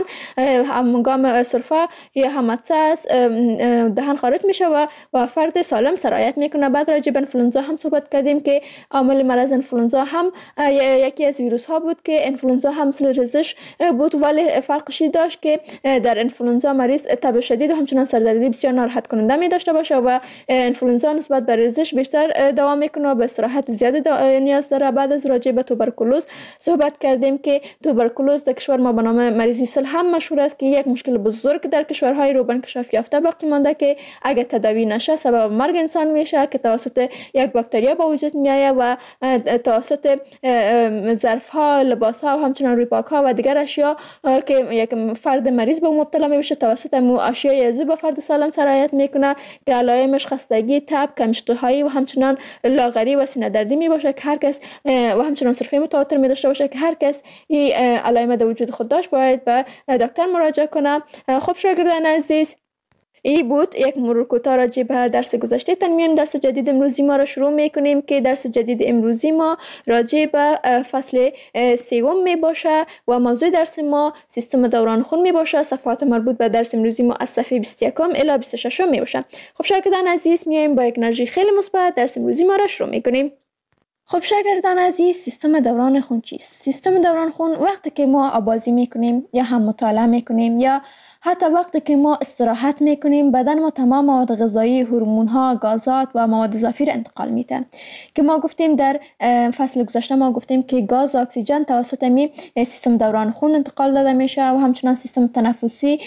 هنگام سرفه یا حمصه از دهن خارج میشه و و فرد سالم سرایت میکنه. بعد راجع به انفلوئنزا هم صحبت کردیم که عامل مرض انفلوئنزا هم یکی از ویروس ها بود که انفلوئنزا هم مثل ریزش بود ولی فرقش داشت که در انفلوئنزا مریض تب شدید و همچنان سردردی بسیار ناراحت کننده می داشته باشه و انفلوئنزا نسبت به ریزش بیشتر دوام میکنه و به استراحت زیاد نیاز داره. بعد از راجع به توبرکولوز صحبت کردیم که توبرکولوز در کشور ما به نام مریضی سل هم مشهور است که یک مشکل بزرگ در کشورهای روبن انکشاف یافته باقی مانده که اگه تداوی نشه سبب مرگ انسان میشه که توسط یک باکتریا به وجود میایه و توسط ظرف ها، لباس ها و همچنان روی پاک ها و دیگر اشیا که یک فرد مریض به مبتلا میشه توسط مو اشیای ازو به فرد سالم سرایت میکنه که علائمش خستگی، تب، کم اشتهایی و همچنان لاغری و سینه دردی می باشه که هر کس و همچنان سرفه متواتر می داشته باشه که هر کس این علائم در وجود خود داشت باید به دکتر مراجعه کنه. خب شاگردان عزیز، ای بود یک مرور کوتاه راجع به درس گذشته. تن میایم درس جدید امروزی ما را شروع میکنیم که درس جدید امروزی ما راجع به فصل سوم می باشه و موضوع درس ما سیستم دوران خون می باشه. صفحات مربوط به درس امروزی ما از صفحه بیست و یک الی بیست و شش می باشه. خب شاگردان عزیز، میایم با یک انرژی خیلی مثبت درس امروزی ما را شروع میکنیم. خب شاگردان عزیز، سیستم دوران خون چیست؟ سیستم دوران خون وقتی که ما آبازی میکنیم یا هم مطالعه میکنیم یا حتی وقتی که ما استراحت میکنیم بدن ما تمام مواد غذایی، هورمون ها، گازات و مواد اضافی را انتقال میده که ما گفتیم در فصل گذشته ما گفتیم که گاز و اکسیژن توسط می سیستم دوران خون انتقال داده میشه و همچنان سیستم تنفسی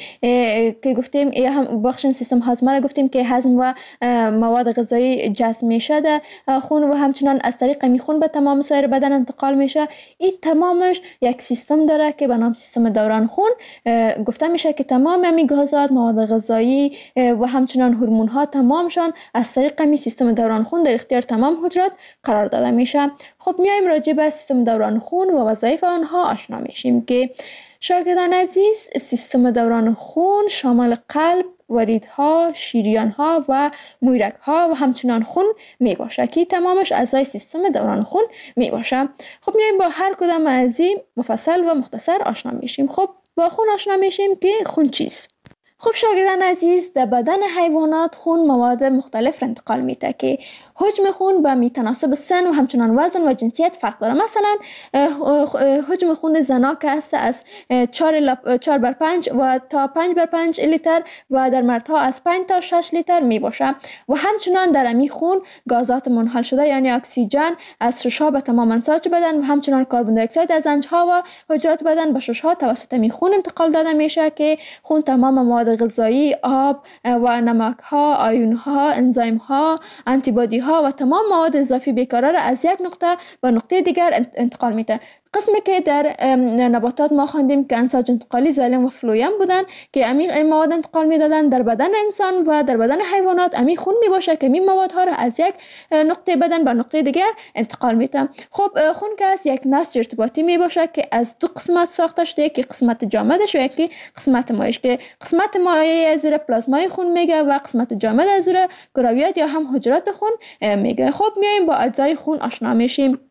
که گفتیم یا هم بخش سیستم هاضمه را گفتیم که هضم و مواد غذایی جذب میشه در خون و همچنان از طریق می خون به تمام سایر بدن انتقال میشه. این تمامش یک سیستم داره که به نام سیستم دوران خون گفته میشه که تمام می گازات، مواد غذایی و همچنان هورمون ها تمامشان از طریق می سیستم دوران خون در اختیار تمام حجرات قرار داده میشه. خب میایم راجع به سیستم دوران خون و وظایف آنها آشنا میشیم که شاگردان عزیز، سیستم دوران خون شامل قلب، وریدها، شریانها و مویرگها و همچنان خون می باشه که تمامش اعضای سیستم دوران خون می باشه. خب میایم با هر کدام از این مفصل و مختصر آشنا میشیم. خب با خون آشنا میشیم که خون چیست. خب شاگردان عزیز، در بدن حیوانات خون مواد مختلف انتقال میده که حجم خون به میتناسب سن و همچنان وزن و جنسیت فرق داره. مثلا حجم خون زنا که هست از چهار بر پنج و تا پنج بر پنج لیتر و در مردها از پنج تا شش لیتر می باشه و همچنان در امی خون گازات منحل شده یعنی اکسیژن از ششها به تمام انساج بدن و همچنان کربن دی اکساید از انجها و حجرات بدن به ششها توسط امی خون انتقال داده میشه که خون تمام مواد غذایی، آب و نمک ها، آیون ها، انزایم ها، آنتی بادی ها و تمام مواد اضافی بیکران را از یک نقطه به نقطه دیگر انتقال میده. قسمی که در نباتات ما خواندیم که انساج انتقالی زایلم و فلویم بودن که امی مواد انتقال میدادن، در بدن انسان و در بدن حیوانات امی خون می باشه که امی موادها را از یک نقطه بدن به نقطه دیگر انتقال میده. خب خون که از یک نسج ارتباطی می باشه که از دو قسمت ساخته شده، یکی قسمت جامدش و یکی قسمت مایعش که قسمت مایع از زیر پلازمای خون میگه و قسمت جامد از زیر کرویات یا هم حجرات خون میگه. خب میایم با اجزای خون آشنا میشیم.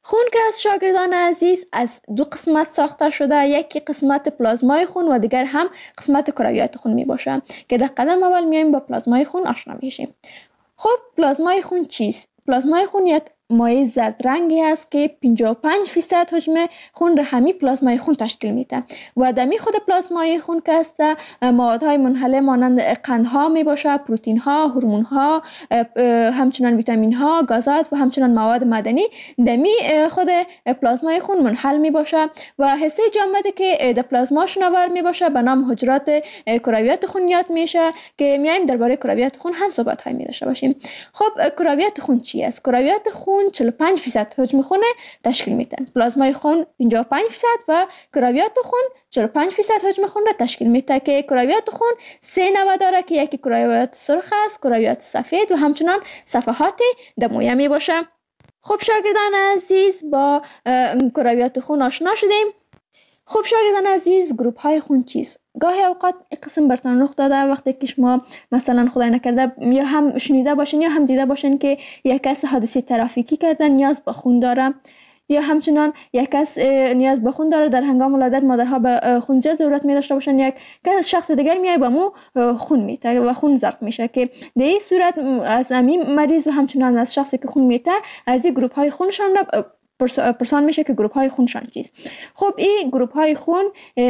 خون که از شاگردان عزیز از دو قسمت ساخته شده، یکی قسمت پلازمای خون و دیگر هم قسمت کرویات خون می باشه که در قدم اول میایم با پلازمای خون آشنا میشیم. خب پلازمای خون چیست؟ پلازمای خون یک مایع زرد رنگی است که پنجاه و پنج فیصد حجم خون را همین پلازمای خون تشکیل میده و دمی خود پلازمای خون که است موادهای منحله مانند قندها می باشه، پروتئین ها، هورمون ها، همچنان ویتامین ها، گازات و همچنان مواد معدنی دمی خود پلازمای خون منحل می باشه و حصه جامدی که در پلازما شناور می باشه به نام حجرات کرویات خون یاد میشه که میایم درباره کرویات خون هم صحبت های می داشته باشیم. خب کرویات خون چی است؟ کرویات خون چهل و پنج فیصد حجم خون تشکیل میده. پلازمای خون پنجاه و پنج فیصد و کرویات خون چهل و پنج فیصد حجم خون را تشکیل میده که کرویات خون سه نوع داره که یکی کرویات سرخ است، کرویات سفید و همچنان صفحات دمویه می باشه. خب شاگردان عزیز با کرویات خون آشنا شدیم. خب شاگردان عزیز گروپ های خون چیست؟ گاهی اوقات این قسم برتان رخ داده وقتی که شما مثلا خدای نکرده یا هم شنیده باشین یا هم دیده باشین که یک کس حادثه ترافیکی کرده نیاز به خون داره، یا همچنان یک کس نیاز به خون داره، در هنگام ولادت مادرها به خون زیاد ضرورت می داشته باشن، یک کس شخص دیگر میای به مو خون میته و خون زرد میشه که در این صورت از همین مریض و همچنان از شخصی که خون میته از این گروپ های خونشان را پرسان میشه که گروپ های خونشان چیست. خب این گروپ های خون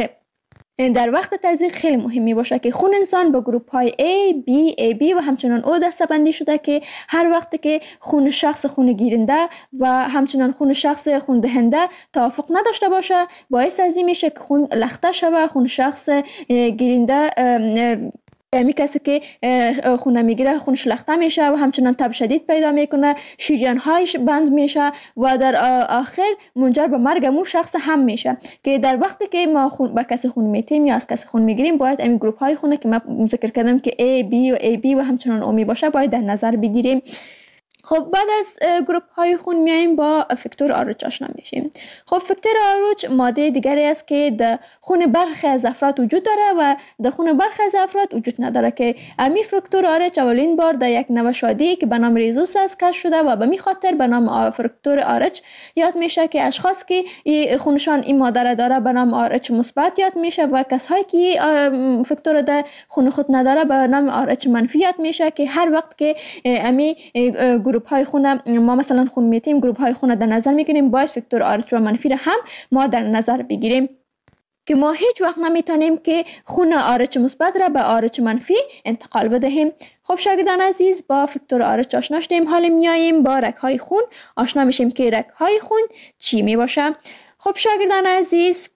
در وقت تزریق خیلی مهم می باشه که خون انسان به گروپ های A, B, A B و همچنان O دسته بندی شده که هر وقت که خون شخص خون گیرنده و همچنان خون شخص خون دهنده توافق نداشته باشه باعث از این میشه که خون لخته شوه، خون شخص گیرنده می کسی که خون میگیره خونش لخته میشه و همچنان تب شدید پیدا میکنه، شریان هایش بند میشه و در آخر منجر به مرگ مو شخص هم میشه که در وقتی که ما خون با کسی خون میتیم یا از کسی خون میگیریم باید این گروپ های خونه که ما ذکر کردم که A, B و A B و همچنان O می باشه باید در نظر بگیریم. خب بعد از گروپ های خون میایم با فاکتور آرچ آشنا میشیم. خب فاکتور آرچ ماده دیگری است که در خون برخی از افراد وجود داره و در خون برخی از افراد وجود نداره که امی فاکتور آرچ اولین بار در یک نوع شادی که به نام ریزوس است کشف شده و به می خاطر به نام فاکتور آرچ یاد میشه که اشخاص که این خونشان این ماده داره به نام آرچ مثبت یاد میشه و کسایی که فاکتور در خون خود نداره به نام آرچ منفی یاد میشه که هر وقت که امی گروپ های خون ما مثلا خون میتیم گروپ های خون در نظر میگیریم باید فاکتور آرچ و منفی را هم ما در نظر بگیریم که ما هیچ وقت نمیتونیم که خون آرچ مثبت را به آرچ منفی انتقال بدهیم. خب شاگردان عزیز با فاکتور آرچ آشنا شدیم، حالا میاییم با رگ های خون آشنا میشیم که رگ های خون چی می باشه. خب شاگردان عزیز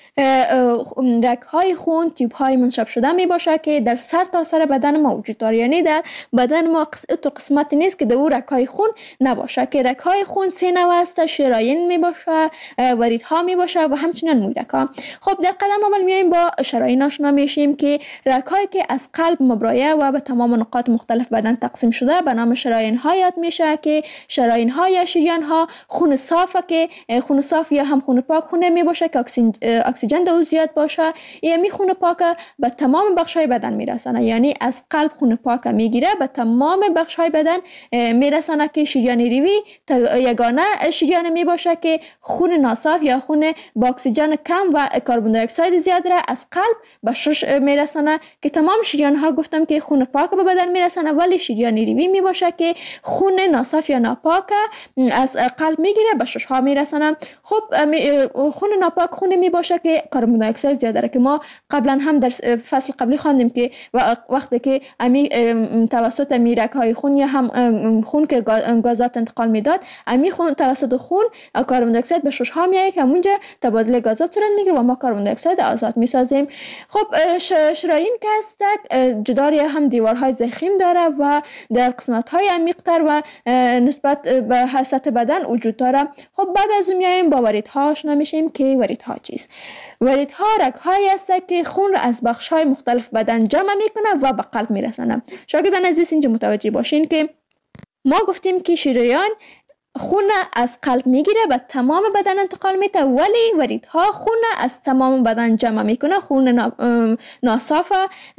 رگ های خون تیوب های منشاب شده می باشه که در سر تا سر بدن ما وجود داره، یعنی در بدن ما قسمت و قسمتی نیست که در او رگ های خون نباشه که رگ های خون سه نوع است، شرايين می باشه، وریدها می باشه و همچنین مویرگ ها. خب در قدم اول میایم با شرايين آشنا میشیم که رگ هایی که از قلب مبرایه و به تمام نقاط مختلف بدن تقسیم شده به نام شرايين ها یاد میشه که شرايين ها یا شریان ها خون صافه که خون صاف یا هم خون پاک خونه می باشه که اکسیژن در او زیاد باشه. یعنی خون پاک به تمام بخش‌های بدن میرسانه، یعنی از قلب خون پاک میگیره به تمام بخش‌های بدن میرسانه که شریان ریوی یگانه شریان می باشه که خون ناصاف یا خون با اکسیژن کم و کربن دی اکساید زیاد را از قلب به شش میرسانه که تمام شریان ها گفتم که خون پاک به بدن میرسانه، ولی شریان ریوی می باشه که خون ناصاف یا ناپاک از قلب میگیره به شش ها میرسانه. خب خون ناپاک خون می باشه که کربن دی اکساید زیاد داره که ما قبلا هم در فصل قبلی خواندیم که وقتی که امی توسط میرک های خون یا هم خون که گازات انتقال میداد امی خون توسط خون کربن دی اکساید به شش ها میایه که اونجا تبادل گازات صورت میگیره و ما کربن دی اکساید آزاد میسازیم. خب شرايين که هست جداری هم دیوارهای ضخیم داره و در قسمت های عمیق‌تر و نسبت به سطح بدن وجود داره. خب بعد از اون میایم با وریدها آشنا میشیم که وریدها چیست. وریدها رگ‌هایی هست که خون را از بخش‌های مختلف بدن جمع میکنه و به قلب میرسانه. شاگردان عزیز اینجا متوجه باشین که ما گفتیم که شریان خون از قلب میگیره و تمام بدن انتقال میده، ولی وریدها خون از تمام بدن جمع میکنه، خون ناصافه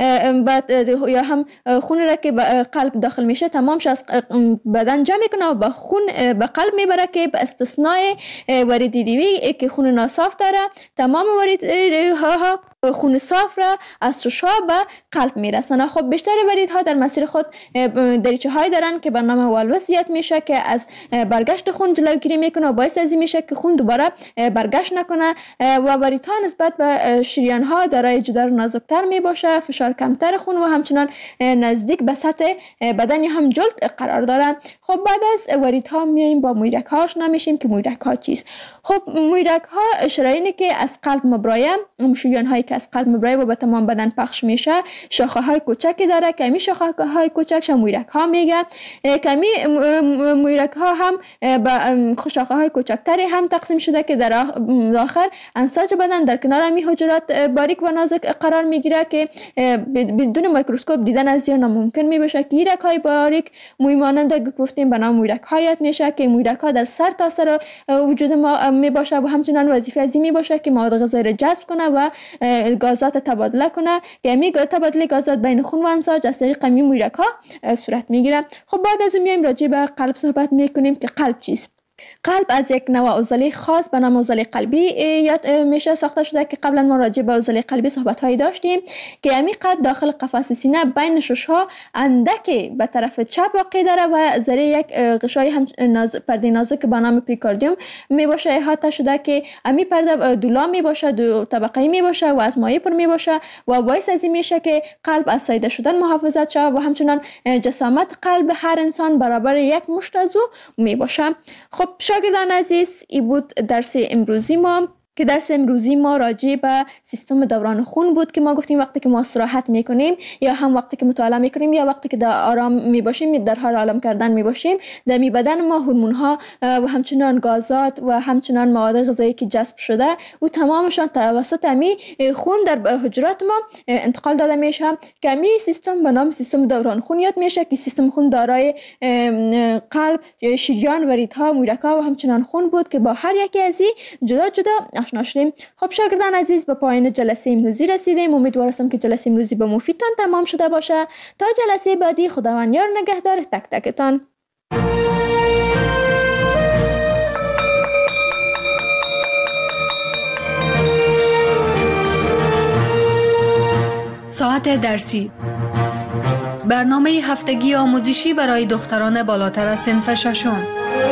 یا هم خون را که به قلب داخل میشه تمامش از بدن جمع میکنه و به خون به قلب میبره که به استثنای ورید دیوی که خون ناصاف داره، تمام وریدها خون صاف را از ششا به قلب میرسانه. خب بیشتر وریدها در مسیر خود دریچه های دارن که به نام والوس زیاد میشه که از برگشت خون جلوگیری میکنه و باعث از این میشه که خون دوباره برگشت نکنه و وریدها نسبت به شریان ها دارای جدار نازکتر می باشه، فشار کمتر خون و همچنان نزدیک به سطح بدن هم جلد قرار دارن. خب بعد از وریدها میایم با مویرک ها آشنا میشیم که مویرک ها چیست. خب مویرک ها شرايینی که از قلب مبرایه، شریان هایی که از قلب مبرایه و به تمام بدن پخش میشه، شاخه های کوچکی داره که می شاخه های کوچکش مویرک ها میگه. کمی مویرک ها هم به شاخه های کوچکتری هم تقسیم شده که در آخر انساج بدن در کنار می حجرات باریک و نازک قرار میگیره که بدون میکروسکوپ دیدن از یا ناممکن می باشه که ایرک های باریک موی مانند گفتیم به نام مویرک هایت میشه که مویرک ها در سر تا سر وجود ما می باشه و همچنان وظیفه از این می باشه که مواد غذایی را جذب کنه و گازات تبادله کنه که همین تبادله گازات بین خون و انساج از طریق همین مویرک ها صورت میگیره. خب بعد از اون میایم راجع به قلب صحبت میکنیم که قلب چیست. قلب از یک نوع عضله خاص به نام عضله قلبی یاد میشه ساخته شده که قبلا ما راجع به عضله قلبی صحبت هایی داشتیم که همین قلب داخل قفس سینه بین ششها اندک به طرف چپ واقع داره و ذره یک غشای هم ناز پرده نازک به نام پریکاردیوم می باشه احاطه شده که همین پرده دولا می باشه، دو طبقه‌ای می باشه و از مایع پر می باشه و باعث از این میشه که قلب از ساییده شدن محافظت شود و همچنان جسامت قلب هر انسان برابر یک مشت از او می باشه. خب شاگردان عزیز، این بود درس امروزی ما که درس امروزی ما راجع به سیستم دوران خون بود که ما گفتیم وقتی که ما استراحت میکنیم یا هم وقتی که مطالعه میکنیم یا وقتی که در آرام میباشیم در حال آرام کردن میباشیم در می بدن ما هورمون ها و همچنان گازات و همچنان مواد غذایی که جذب شده و تمامشان توسط امی خون در حجرات ما انتقال داده میشه که امی سیستم به نام سیستم دوران خون یاد میشه که سیستم خون دارای قلب، شریان، وریدها، مویرک ها و همچنان خون بود که با هر یکی از این جدا جدا آشنا شدیم. خب شاگردان عزیز، به پایان جلسه امروزی رسیدیم. امیدوار هستم که جلسه امروزی به مفیدتان تمام شده باشه. تا جلسه بعدی خداوند یار نگهدار تک تکتان. ساعت درسی، برنامه هفتگی آموزشی برای دختران بالاتر از صنف ششم.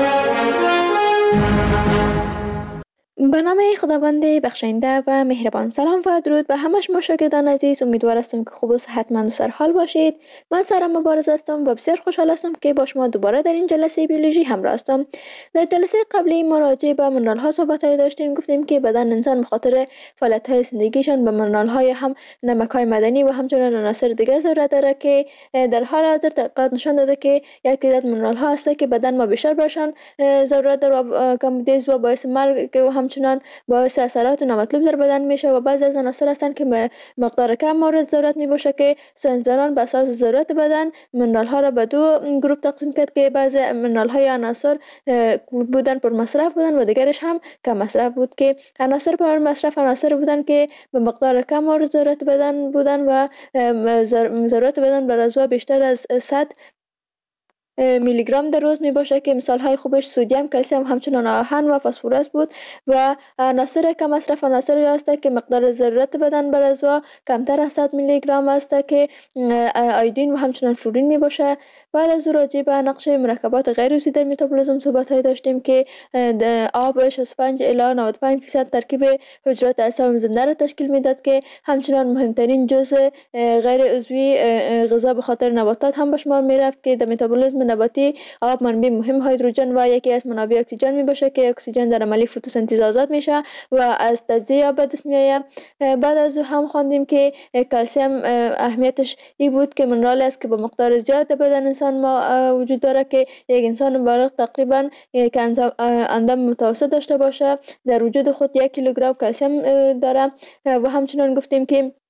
به نام خداوند بخشنده و مهربان. سلام و درود به همه شما شاگردان عزیز. امیدوار هستم که خوب و صحتمند و سرحال باشید. من سارا مبارز هستم و بسیار خوشحال هستم که با شما دوباره در این جلسه بیولوژی همراه هستم. در جلسه قبلی ما راجع به منرال ها صحبت های داشتیم. گفتیم که بدن انسان به خاطر فعالیت های زندگیشان به منرال های هم نمک های معدنی و همچنین عناصر دیگه ضرورت داره که در حال حاضر تحقیقات نشان داده که یک تعداد منرال ها هست که بدن ما بیشتر برشان ضرورت داره و کمبودیز و باعث مرگ و همچنان باعث اثرات نامطلوب در بدن میشه و بعضی از عناصر هستن که مقدار کم مورد ضرورت می باشه که ساینسدانان بر اساس ضرورت بدن منرال ها را به دو گروه تقسیم کرد که بعضی منرال های عناصر بودن پر مصرف بودن و دیگرش هم کم مصرف بود که عناصر پر مصرف عناصر بودن که به مقدار کم مورد ضرورت بدن بودن و ضرورت بدن بر از بیشتر از صد میلی گرم در روز می باشه که مثال های خوبش سدیم، کلسیم، همچنان آهن و فسفرس بود و عناصر کم مصرف عناصری است که مقدار ضرورت بدن بر از کمتر از صد میلی گرم است که آیودین و همچنان فلورین می باشه. بعد از او راجع به نقش مرکبات غیر اوزیده متابولیسم صحبت های داشتیم که آب شصت و پنج الی نود و پنج درصد ترکیب حجرات اجسام زنده را تشکیل میداد که همچنان مهمترین جزء غیر عضوی غذا به خاطر نباتات هم به شمار میرفت که در متابولیسم نباتی آب منبع مهم هیدروژن و یکی از منابع اکسیژن می باشه که اکسیژن در عملی فتوسنتز آزاد میشه و از تجزیه آب به دست میآید. بعد از او هم خواندیم که کلسیم اهمیتش این بود که منرال است که با مقدار زیاد در بدن انسان ما وجود داره که یک انسان بالغ تقریبا که اندام متوسط داشته باشه در وجود خود یک کیلوگرم کلسیم داره و همچنان گفتیم که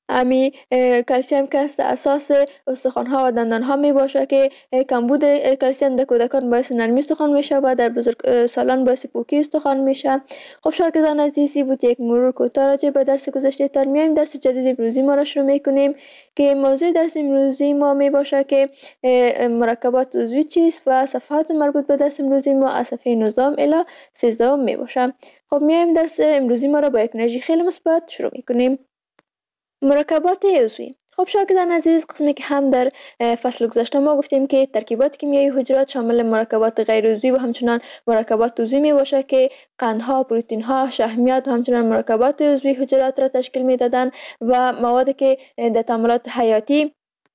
امی کلسیم که است اساس استخوان ها و دندان ها می باشه که کمبود کلسیم در کودکان باعث نرمی استخوان میشه و در بزرگ سالان باعث پوکی استخوان میشه. خب شاگردان عزیزی بود یک مرور کوتاه راجع به درس گذشته تان. میایم درس جدید امروزی ما را شروع میکنیم که موضوع درس امروزی ما می باشه که مرکبات عضوی چیست و صفحات مربوط به درس امروزی ما از صفحه نوزده الی سیزده می باشه. خب میایم درس امروزی ما را با یک انرژی خیلی مثبت شروع میکنیم. مرکبات عضوی. خب شاگردان عزیز، قسمی که هم در فصل گذشته ما گفتیم که ترکیبات کیمیایی حجرات شامل مرکبات غیر عضوی و همچنان مرکبات عضوی می باشه که قندها، پروتئین ها، شحمیات و همچنان مرکبات عضوی حجرات را تشکیل میدادند و موادی که در تعاملات حیاتی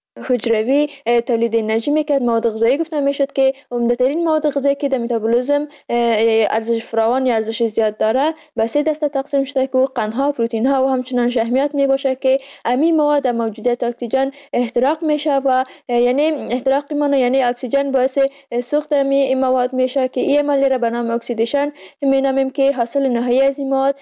حجروی تولید انرژی میکرد. مواد غذایی گفته میشد که عمده‌ترین مواد غذایی که در متابولیسم ارزش فراوان یا ارزش زیاد داره به سه دسته تقسیم شده که قندها، پروتئین ها و همچنان شحمیات می باشه که امی مواد در موجودیت اکسیژن احتراق میشه و یعنی احتراق معنی یعنی اکسیژن باعث سوخت امی این مواد میشه که این عملیه را به نام اکسیدیشن مینامیم که حاصل نهایی از این مواد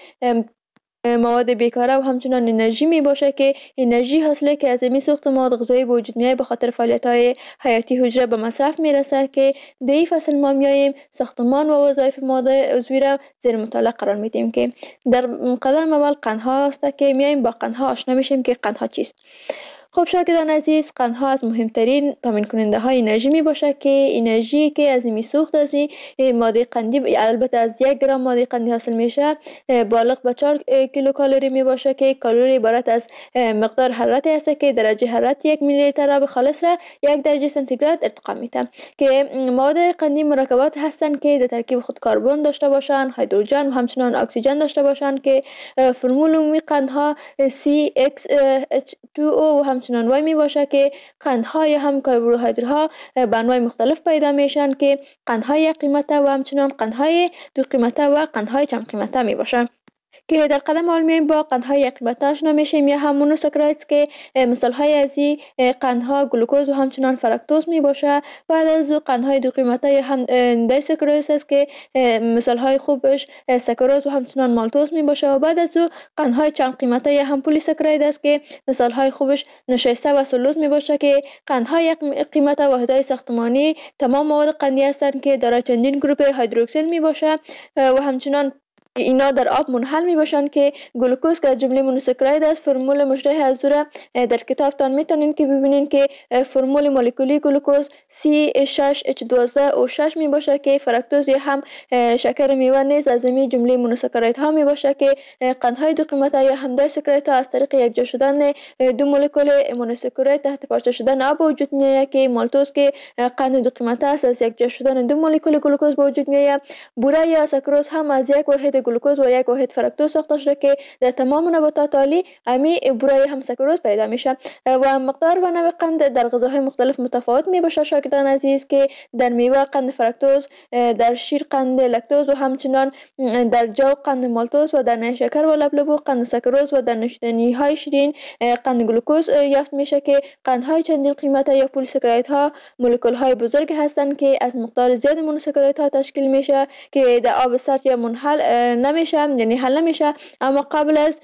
مواد بیکاره و همچنان انرژی می باشه که انرژی حاصله که از این سوخت مواد غذایی به وجود میاد به خاطر فعالیت های حیاتی حجره به مصرف میرسه که در این فصل ما میایم ساختمان و وظایف مواد عضوی را زیر مطالعه قرار میدیم که در قدم اول قندها است که میایم با قندها آشنا میشیم که قندها چیست. خب شاگردان عزیز، قندها از مهمترین تامین کننده های انرژی می باشه که انرژی که از این سوخت از این ماده قندی البته از یک گرم ماده قندی حاصل میشه بالغ به چهار کیلو کالری می باشه که کالری عبارت از مقدار حرارتی است که درجه حرارت یک میلی لیتر آب خالص را یک درجه سانتیگراد ارتقا میده که مواد قندی مرکبات هستند که در ترکیب خود کربن داشته باشند، هیدروژن و همچنان اکسیژن داشته باشند که فرمول عمومی قندها سی ایکس اچ دو او و همچنان وای می باشه که قندهای هم کربوهیدراتها به انواع مختلف پیدا میشن که قندهای قیمته و همچنان قندهای دو قیمته و قندهای چند قیمته می باشن که در قدم اول میایم با قندهای قیمته آشنا میشیم یا هم مونوساکرایدز که مثال های از این قندها گلوکوز و همچنان فرکتوز می باشه. بعد از او قندهای دو قیمته یا هم دیساکاریدز است که مثال های خوبش ساکاروز و همچنان مالتوز می باشه و بعد از او قندهای چند قیمته یا هم پلیساکراید است که مثال های خوبش نشایسته و سلوز می باشه که قندهای قیمته واحدهای ساختمانی تمام مواد قندی هستند که دارای چندین گروپ هیدروکسیل می باشه و همچنان اینا در آب منحل می باشند که گلوکوز که از جمله مونوساکراید است. فرمول مشابه از او را در کتابتان میتونین که ببینین که فرمول مولکولی گلوکوز سی شش اچ دوازده او شش می باشه که فرکتوز یا هم شکر میوه نیز از این جمله مونوساکراید ها می باشه که قندهای دو قیمته یا هم دیساکراید ها از طریق یکجا شدن دو مولکول مونوساکراید تحت پارچه شدن آب وجود میآید که مالتوز که قند دو قیمته است از یکجا شدن دو مولکول گلوکوز به وجود میآید. بوره یا ساکروز هم از یک واحد گلوکوز و یک واحد فرکتوز ساخته شده که در تمام نباتات عالی امی بوره هم ساکروز پیدا میشه و مقدار و نوع قند در غذاهای مختلف متفاوت می باشه شاگردان عزیز که در میوه قند فرکتوز، در شیر قند لکتوز و همچنان در جو قند مالتوز و در نیشکر و لبلبو قند ساکروز و در نوشیدنی های شیرین قند گلوکوز یافت میشه که قندهای چندین قیمته یا پلیساکراید مولکول های بزرگ هستند که از مقدار زیاد مونوساکراید ها تشکیل میشه که در آب سرد یا منحل نمیشه یعنی حل نمیشه اما قبل از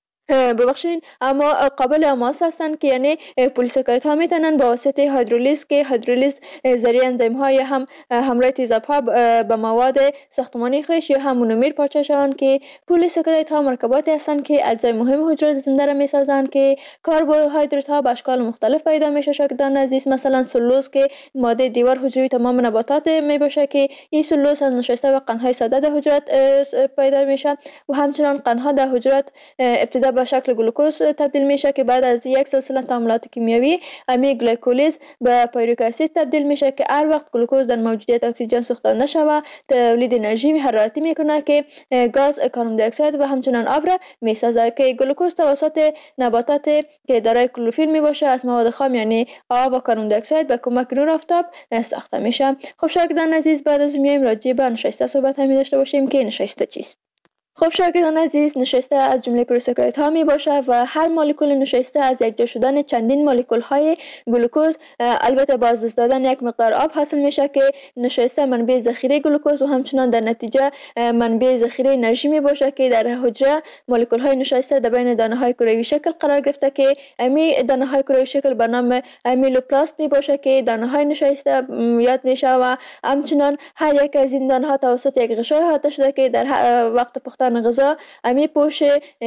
ببخشین اما قابل اماس هستند که یعنی پلیساکراید ها میتونن با واسطه هیدرولیز که هیدرولیز ذریعه انزیم های هم همراه تیزاب ها به مواد ساختمانی خویش یا هم مونومر پارچه شوند که پلیساکراید ها مرکباتی هستند که اجزای مهم حجرات زنده را میسازند که کربوهیدرات ها به اشکال مختلف پیدا میشه شاگردان عزیز. مثلا سلوز که ماده دیوار حجروی تمام نباتات می باشه که این سلوز از نشسته و قندهای ساده در حجرات پیدا میشه و همچنان قندها در حجرات ابتدا به شکل گلوکوز تبدیل میشه که بعد از یک سلسله تعاملات کیمیایی امی گلیکولیز به پیرویک اسید تبدیل میشه که هر وقت گلوکوز در موجودیت اکسیژن سوخته نشوه تولید انرژی حرارتی میکنه که گاز کربن دی اکساید و همچنان آب را میسازه که گلوکوز توسط نباتات که دارای کلروفیل میباشه از مواد خام یعنی آب و کربن دی اکساید به کمک نور آفتاب ساخته میشه. خب شاگردان عزیز، بعد از میایم راجع به نشایسته صحبت هم داشته باشیم که نشایسته چیست. خب شاگردان عزیز، نشایسته از جمله پلیساکاریدها ها می باشد و هر مولکول نشایسته از یکجا شدن چندین مولکول های گلوکوز، البته با از دست دادن یک مقدار آب حاصل میشه که نشایسته منبع ذخیره گلوکوز و همچنان در نتیجه منبع ذخیره انرژی می باشد که در حجره مولکول های نشایسته در بین دانه های کروی شکل قرار گرفته که امی دانه های کروی شکل به نام امیلوپلاست می باشه که دانه های نشایسته یاد میشه و همچنان هر یک از این دانه ها توسط یک غشای احاطه شده که در وقت پختن غذا امی پوش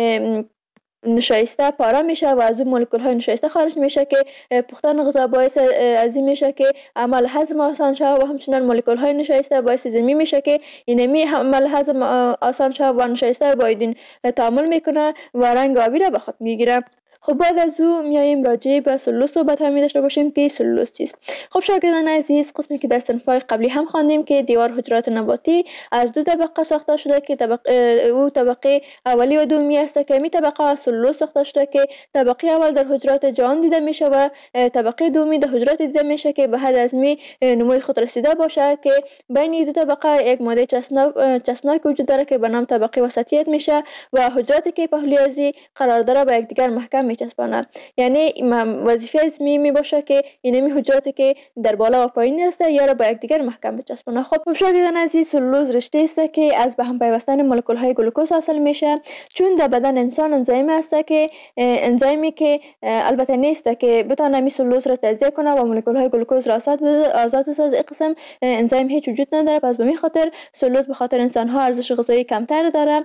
نشایسته پاره میشه و از اون مولکول های نشایسته خارج میشه که پختن غذا باعث از این میشه که عمل هضم آسان شود و همچنان مولکول های نشایسته باعث زمینی میشه که اینمی عمل هضم آسان شود و نشایسته با این تعامل میکنه و رنگ آبی را به خود میگیره. خب بعد از او میایم راجع به سلولوز صحبت ها می داشته باشیم که سلولوز چیست. خب شاگردان عزیز، قسمی که در صنف‌های قبلی هم خواندیم که دیوار حجرات نباتی از دو طبقه ساخته شده که طبقه او طبقه اولی و دومی است که می طبقه از سلولوز ساخته شده که طبقه اول در حجرات جان دیده میشه و طبقه دومی در حجرات دیده میشه که به حد از می نموی خود رسیده باشه که بین دو طبقه یک ماده چسبناک وجود داره که به نام طبقه وسطیت میشه و حجراتی که پهلوی ازی قرار داره به یکدیگر محکم چسبانه. یعنی وظیفه از می می باشه که اینمی حجراتی که در بالا و پایین است یا را با یکدیگر محکم بچسبانه. خب شاگردان عزیز، سلولوز رشته است که از به هم پیوستن مولکول های گلوکوز حاصل میشه، چون در بدن انسان انزیم است که انزیمی که البته نیست که بتونه می سلولوز را تجزیه کنه و مولکول های گلوکوز را آزاد بسازه. قسم انزیم هیچ وجود نداره، پس به می خاطر سلولوز به خاطر انسان ها ارزش غذایی کمتر داره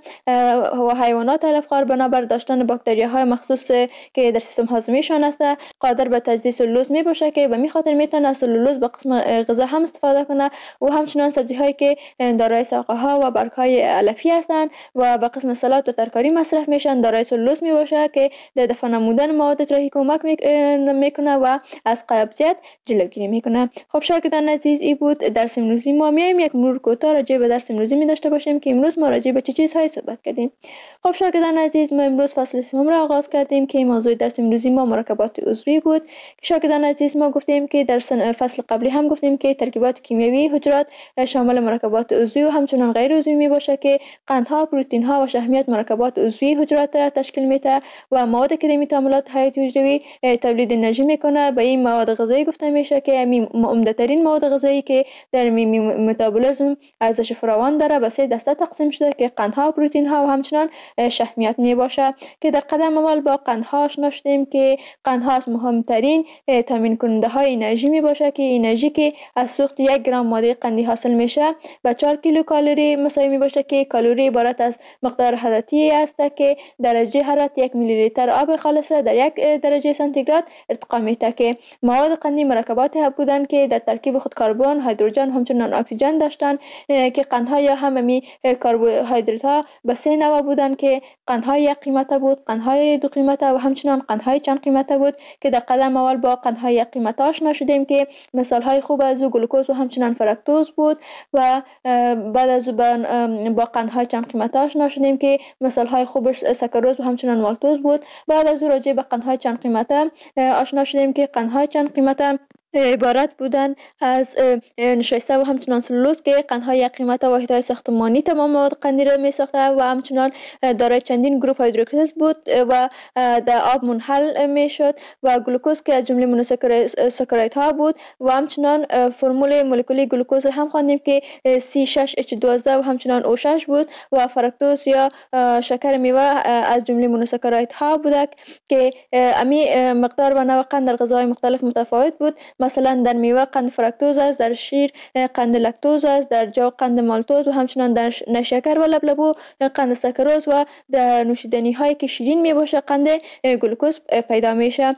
و حیوانات علفخوار بنابر داشتن باکتری های مخصوص که در سیستم هاضمه‌شان است قادر به تجزیه سلولوز می باشه که به می خاطر میتونه از سلولوز به قسم غذا هم استفاده کنه و همچنان سبزی هایی که دارای ساقه ها و برگ های علفی هستند و به قسم سالاد و ترکاری مصرف میشن دارای سلولوز می باشه که در دفع نمودن مواد اطراحی کمک میکنه و از قبضیت جلوگیری میکنه. خب شاگردان عزیز، این بود درس امروزی ما. میایم یک مرور کوتاه راجع به درس امروزی می داشته باشیم که امروز ما راجع به چه چیزهایی صحبت کردیم. خب شاگردان عزیز، ما امروز فصل سوم را آغاز کردیم که موضوع درس امروزی ما مرکبات عضوی بود. شاگردان عزیز، ما گفتیم که در فصل قبلی هم گفتیم که ترکیبات کیمیایی حجرات شامل مرکبات عضوی و همچنان غیر عضوی می باشه که قندها، پروتئین ها و شحمیات مرکبات عضوی حجرات را تشکیل میده و مواد که در تعاملات حیاتی حجروی تولید انرژی میکنه. به این مواد غذایی گفته میشه که عمده ترین مواد غذایی که در متابولیسم ارزش فراوان داره به سه دسته تقسیم شده که قندها، پروتئین ها و همچنان شحمیات می باشه که در قدم اول با قندها آشنا شدیم که قندها از مهمترین تامین کننده های انرژی می باشه که انرژی که از سوخت یک گرم ماده قندی حاصل میشه و چهار کیلو کالری مساوی می باشه که کالری عبارت از مقدار حرارتی است که درجه حرارت یک میلی لیتر آب خالص در یک درجه سانتیگراد ارتقا میده که مواد قندی مرکبات بودند که در ترکیب خود کربن، هیدروژن همچنان اکسیژن داشتند که قندها یا هممی کربوهیدرات ها به سه نوع بودند که قندهای یک قیمته بود، قندهای دو قیمته و همچنان قندهای چند قیمته بود که در قدم اول با قندهای یک قیمته آشنا شدیم که مثال های خوب از او گلوکوز و همچنان فرکتوز بود و بعد از او با قندهای چند قیمته آشنا شدیم که مثال های خوبش سکروز و همچنان مالتوز بود. بعد از او راجع به قندهای چند قیمته آشنا شدیم که قندهای چند قیمته عبارت بودن از نشایسته و همچنان سلولوز که قندهای یک قیمته واحدهای ساختمانی تمام مواد قندی را می ساخته و همچنان دارای چندین گروپ هیدروکسیل بود و در آب منحل می شد و گلوکوز که از جمله مونوساکاریدها ها بود و همچنان فرمول مولکولی گلوکوز هم خواندیم که سی شش اچ دوازده و همچنان او شش بود و فرکتوز یا شکر میوه از جمله مونوساکاریدها بوده که امی مقدار و نوع قند در غذاهای مختلف متفاوت بود. مثلا در میوه قند فرکتوز است، در شیر قند لکتوز است، در جو قند مالتوز و همچنان در نشکر و لبلبو قند سکروز و در نوشیدنی هایی که شیرین می باشه قند گلوکوز پیدا میشه.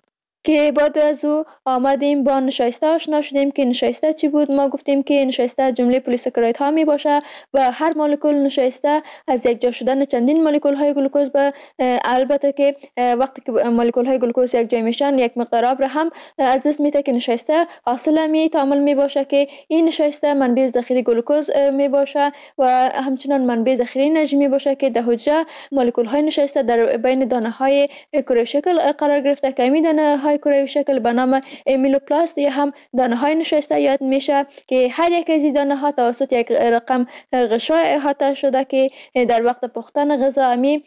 که بعد از او آمدیم با نشایسته آشنا شدیم که نشایسته چی بود. ما گفتیم که نشایسته جمله پلیساکاریدها می باشه و هر مولکول نشایسته از یک جا شدن چندین مولکول های گلوکوز به البته که وقتی که مولکول های گلوکوز یک جای میشن یک مقدار آب را هم از دست میده که نشایسته حاصل می تعامل می باشه که این نشایسته منبع ذخیره گلوکوز می باشه و همچنان منبع ذخیره انرژی می باشه که در حجره مولکول های نشایسته در بین دانه های کره شکل قرار گرفته که این دانه های کروی شکل به نام امیلوپلاست یا هم دانه های نشسته یاد میشه که هر یک از این دانه ها توسط یک رقم غشا احاطه شده که در وقت پختن غذا امی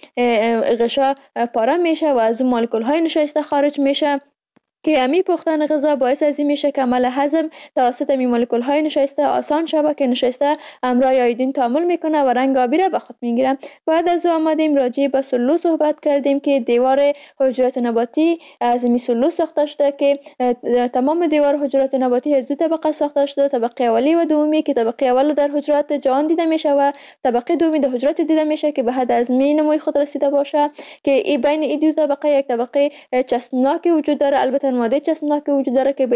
غشا پاره میشه و از اون مولکول های نشسته خارج میشه که امی پختن غذا باعث از این میشه که عمل هضم توسط می مولکول های نشسته آسان شود که نشسته امرای آیودین تعامل میکنه و رنگ آبی را به خود میگیره. بعد از او آمدیم راجع به سلول صحبت کردیم که دیوار حجرات نباتی از می سلول ساخته شده که تمام دیوار حجرات نباتی از دو طبقه ساخته شده، طبقه اولی و دومی که طبقه اول در حجرات جان دیده میشه و طبقه دومی در حجرات دیده میشه که به حد از می نموی خود رسیده باشه که ای بین این دو طبقه یک طبقه چسبناک وجود داره. البته ماده چسبناک وجود داره که به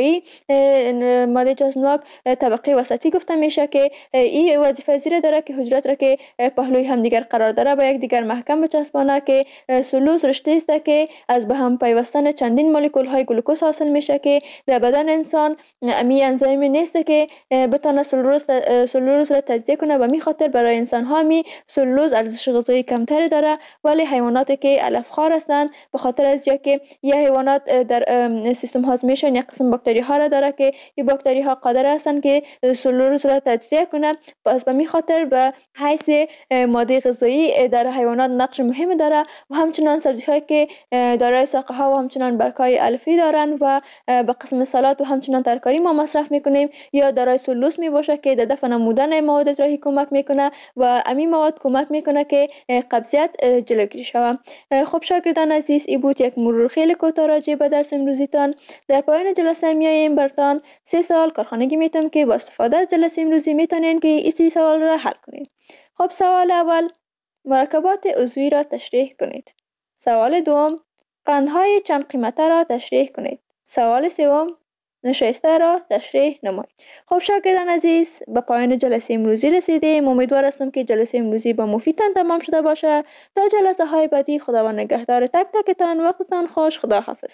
این ماده چسبناک طبقه وسطی گفته میشه که این وظیفه زیر داره که حجرات را که پهلوی هم دیگر قرار داره به یک دیگر محکم بچسبانه که سلوز رشته است که از به هم پیوستن چندین مولکول های گلوکوز حاصل میشه که در بدن انسان امی انزیم نیست که بتونه سلوز سلوز را تجزیه کنه و می خاطر برای انسان ها می سلوز ارزش غذایی کمتری داره، ولی حیواناتی که علف خوار هستند به خاطر از یا که یه حیوانات در سیستم هاضمهشان یک قسم باکتری ها را داره که این باکتری ها قادر هستند که سلوز را تجزیه کنه، پس به می خاطر به حیث ماده غذایی در حیوانات نقش مهم داره و همچنان سبزی هایی که دارای ساقه ها و همچنان برگ‌های الفی دارن و به قسم سالاد و همچنان ترکاری ما مصرف میکنیم یا دارای سلوز می باشه که در دفع نمودن مواد اطراحی کمک میکنه و امی مواد کمک میکنه که قبضیت جلوگیری شود. خب شاگردان عزیز، این بود یک مرور خیلی کوتاه راجع به درس امروزیتان. در پایان جلسه میایم برتان سه سوال کارخانگی میتونم که با استفاده از جلسه امروزی میتونین که این سه سوال را حل کنید. خب سوال اول، مرکبات عضوی را تشریح کنید. سوال دوم، قندهای چند قیمته را تشریح کنید. سوال سوم، نشسته را تشریح نمایید. خب شاگردان عزیز، به پایان جلسه امروزی رسیدیم. امیدوار هستم که جلسه امروزی با مفیدتان تمام شده باشه. تا جلسه های بعدی خداوند نگهدار تک تکتان. وقتتان خوش. خدا حافظ.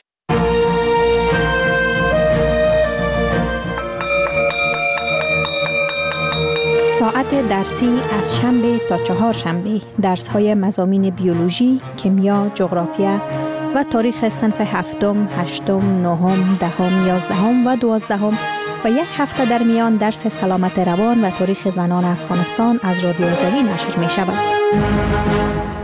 ساعت درسی از شنبه تا چهار شنبه درس های مضامین بیولوژی، کیمیا، جغرافیا و تاریخ صنف هفتم، هشتم، نهم، دهم، یازدهم و دوازدهم و یک هفته در میان درس سلامت روان و تاریخ زنان افغانستان از رادیو آزادی نشر می شود.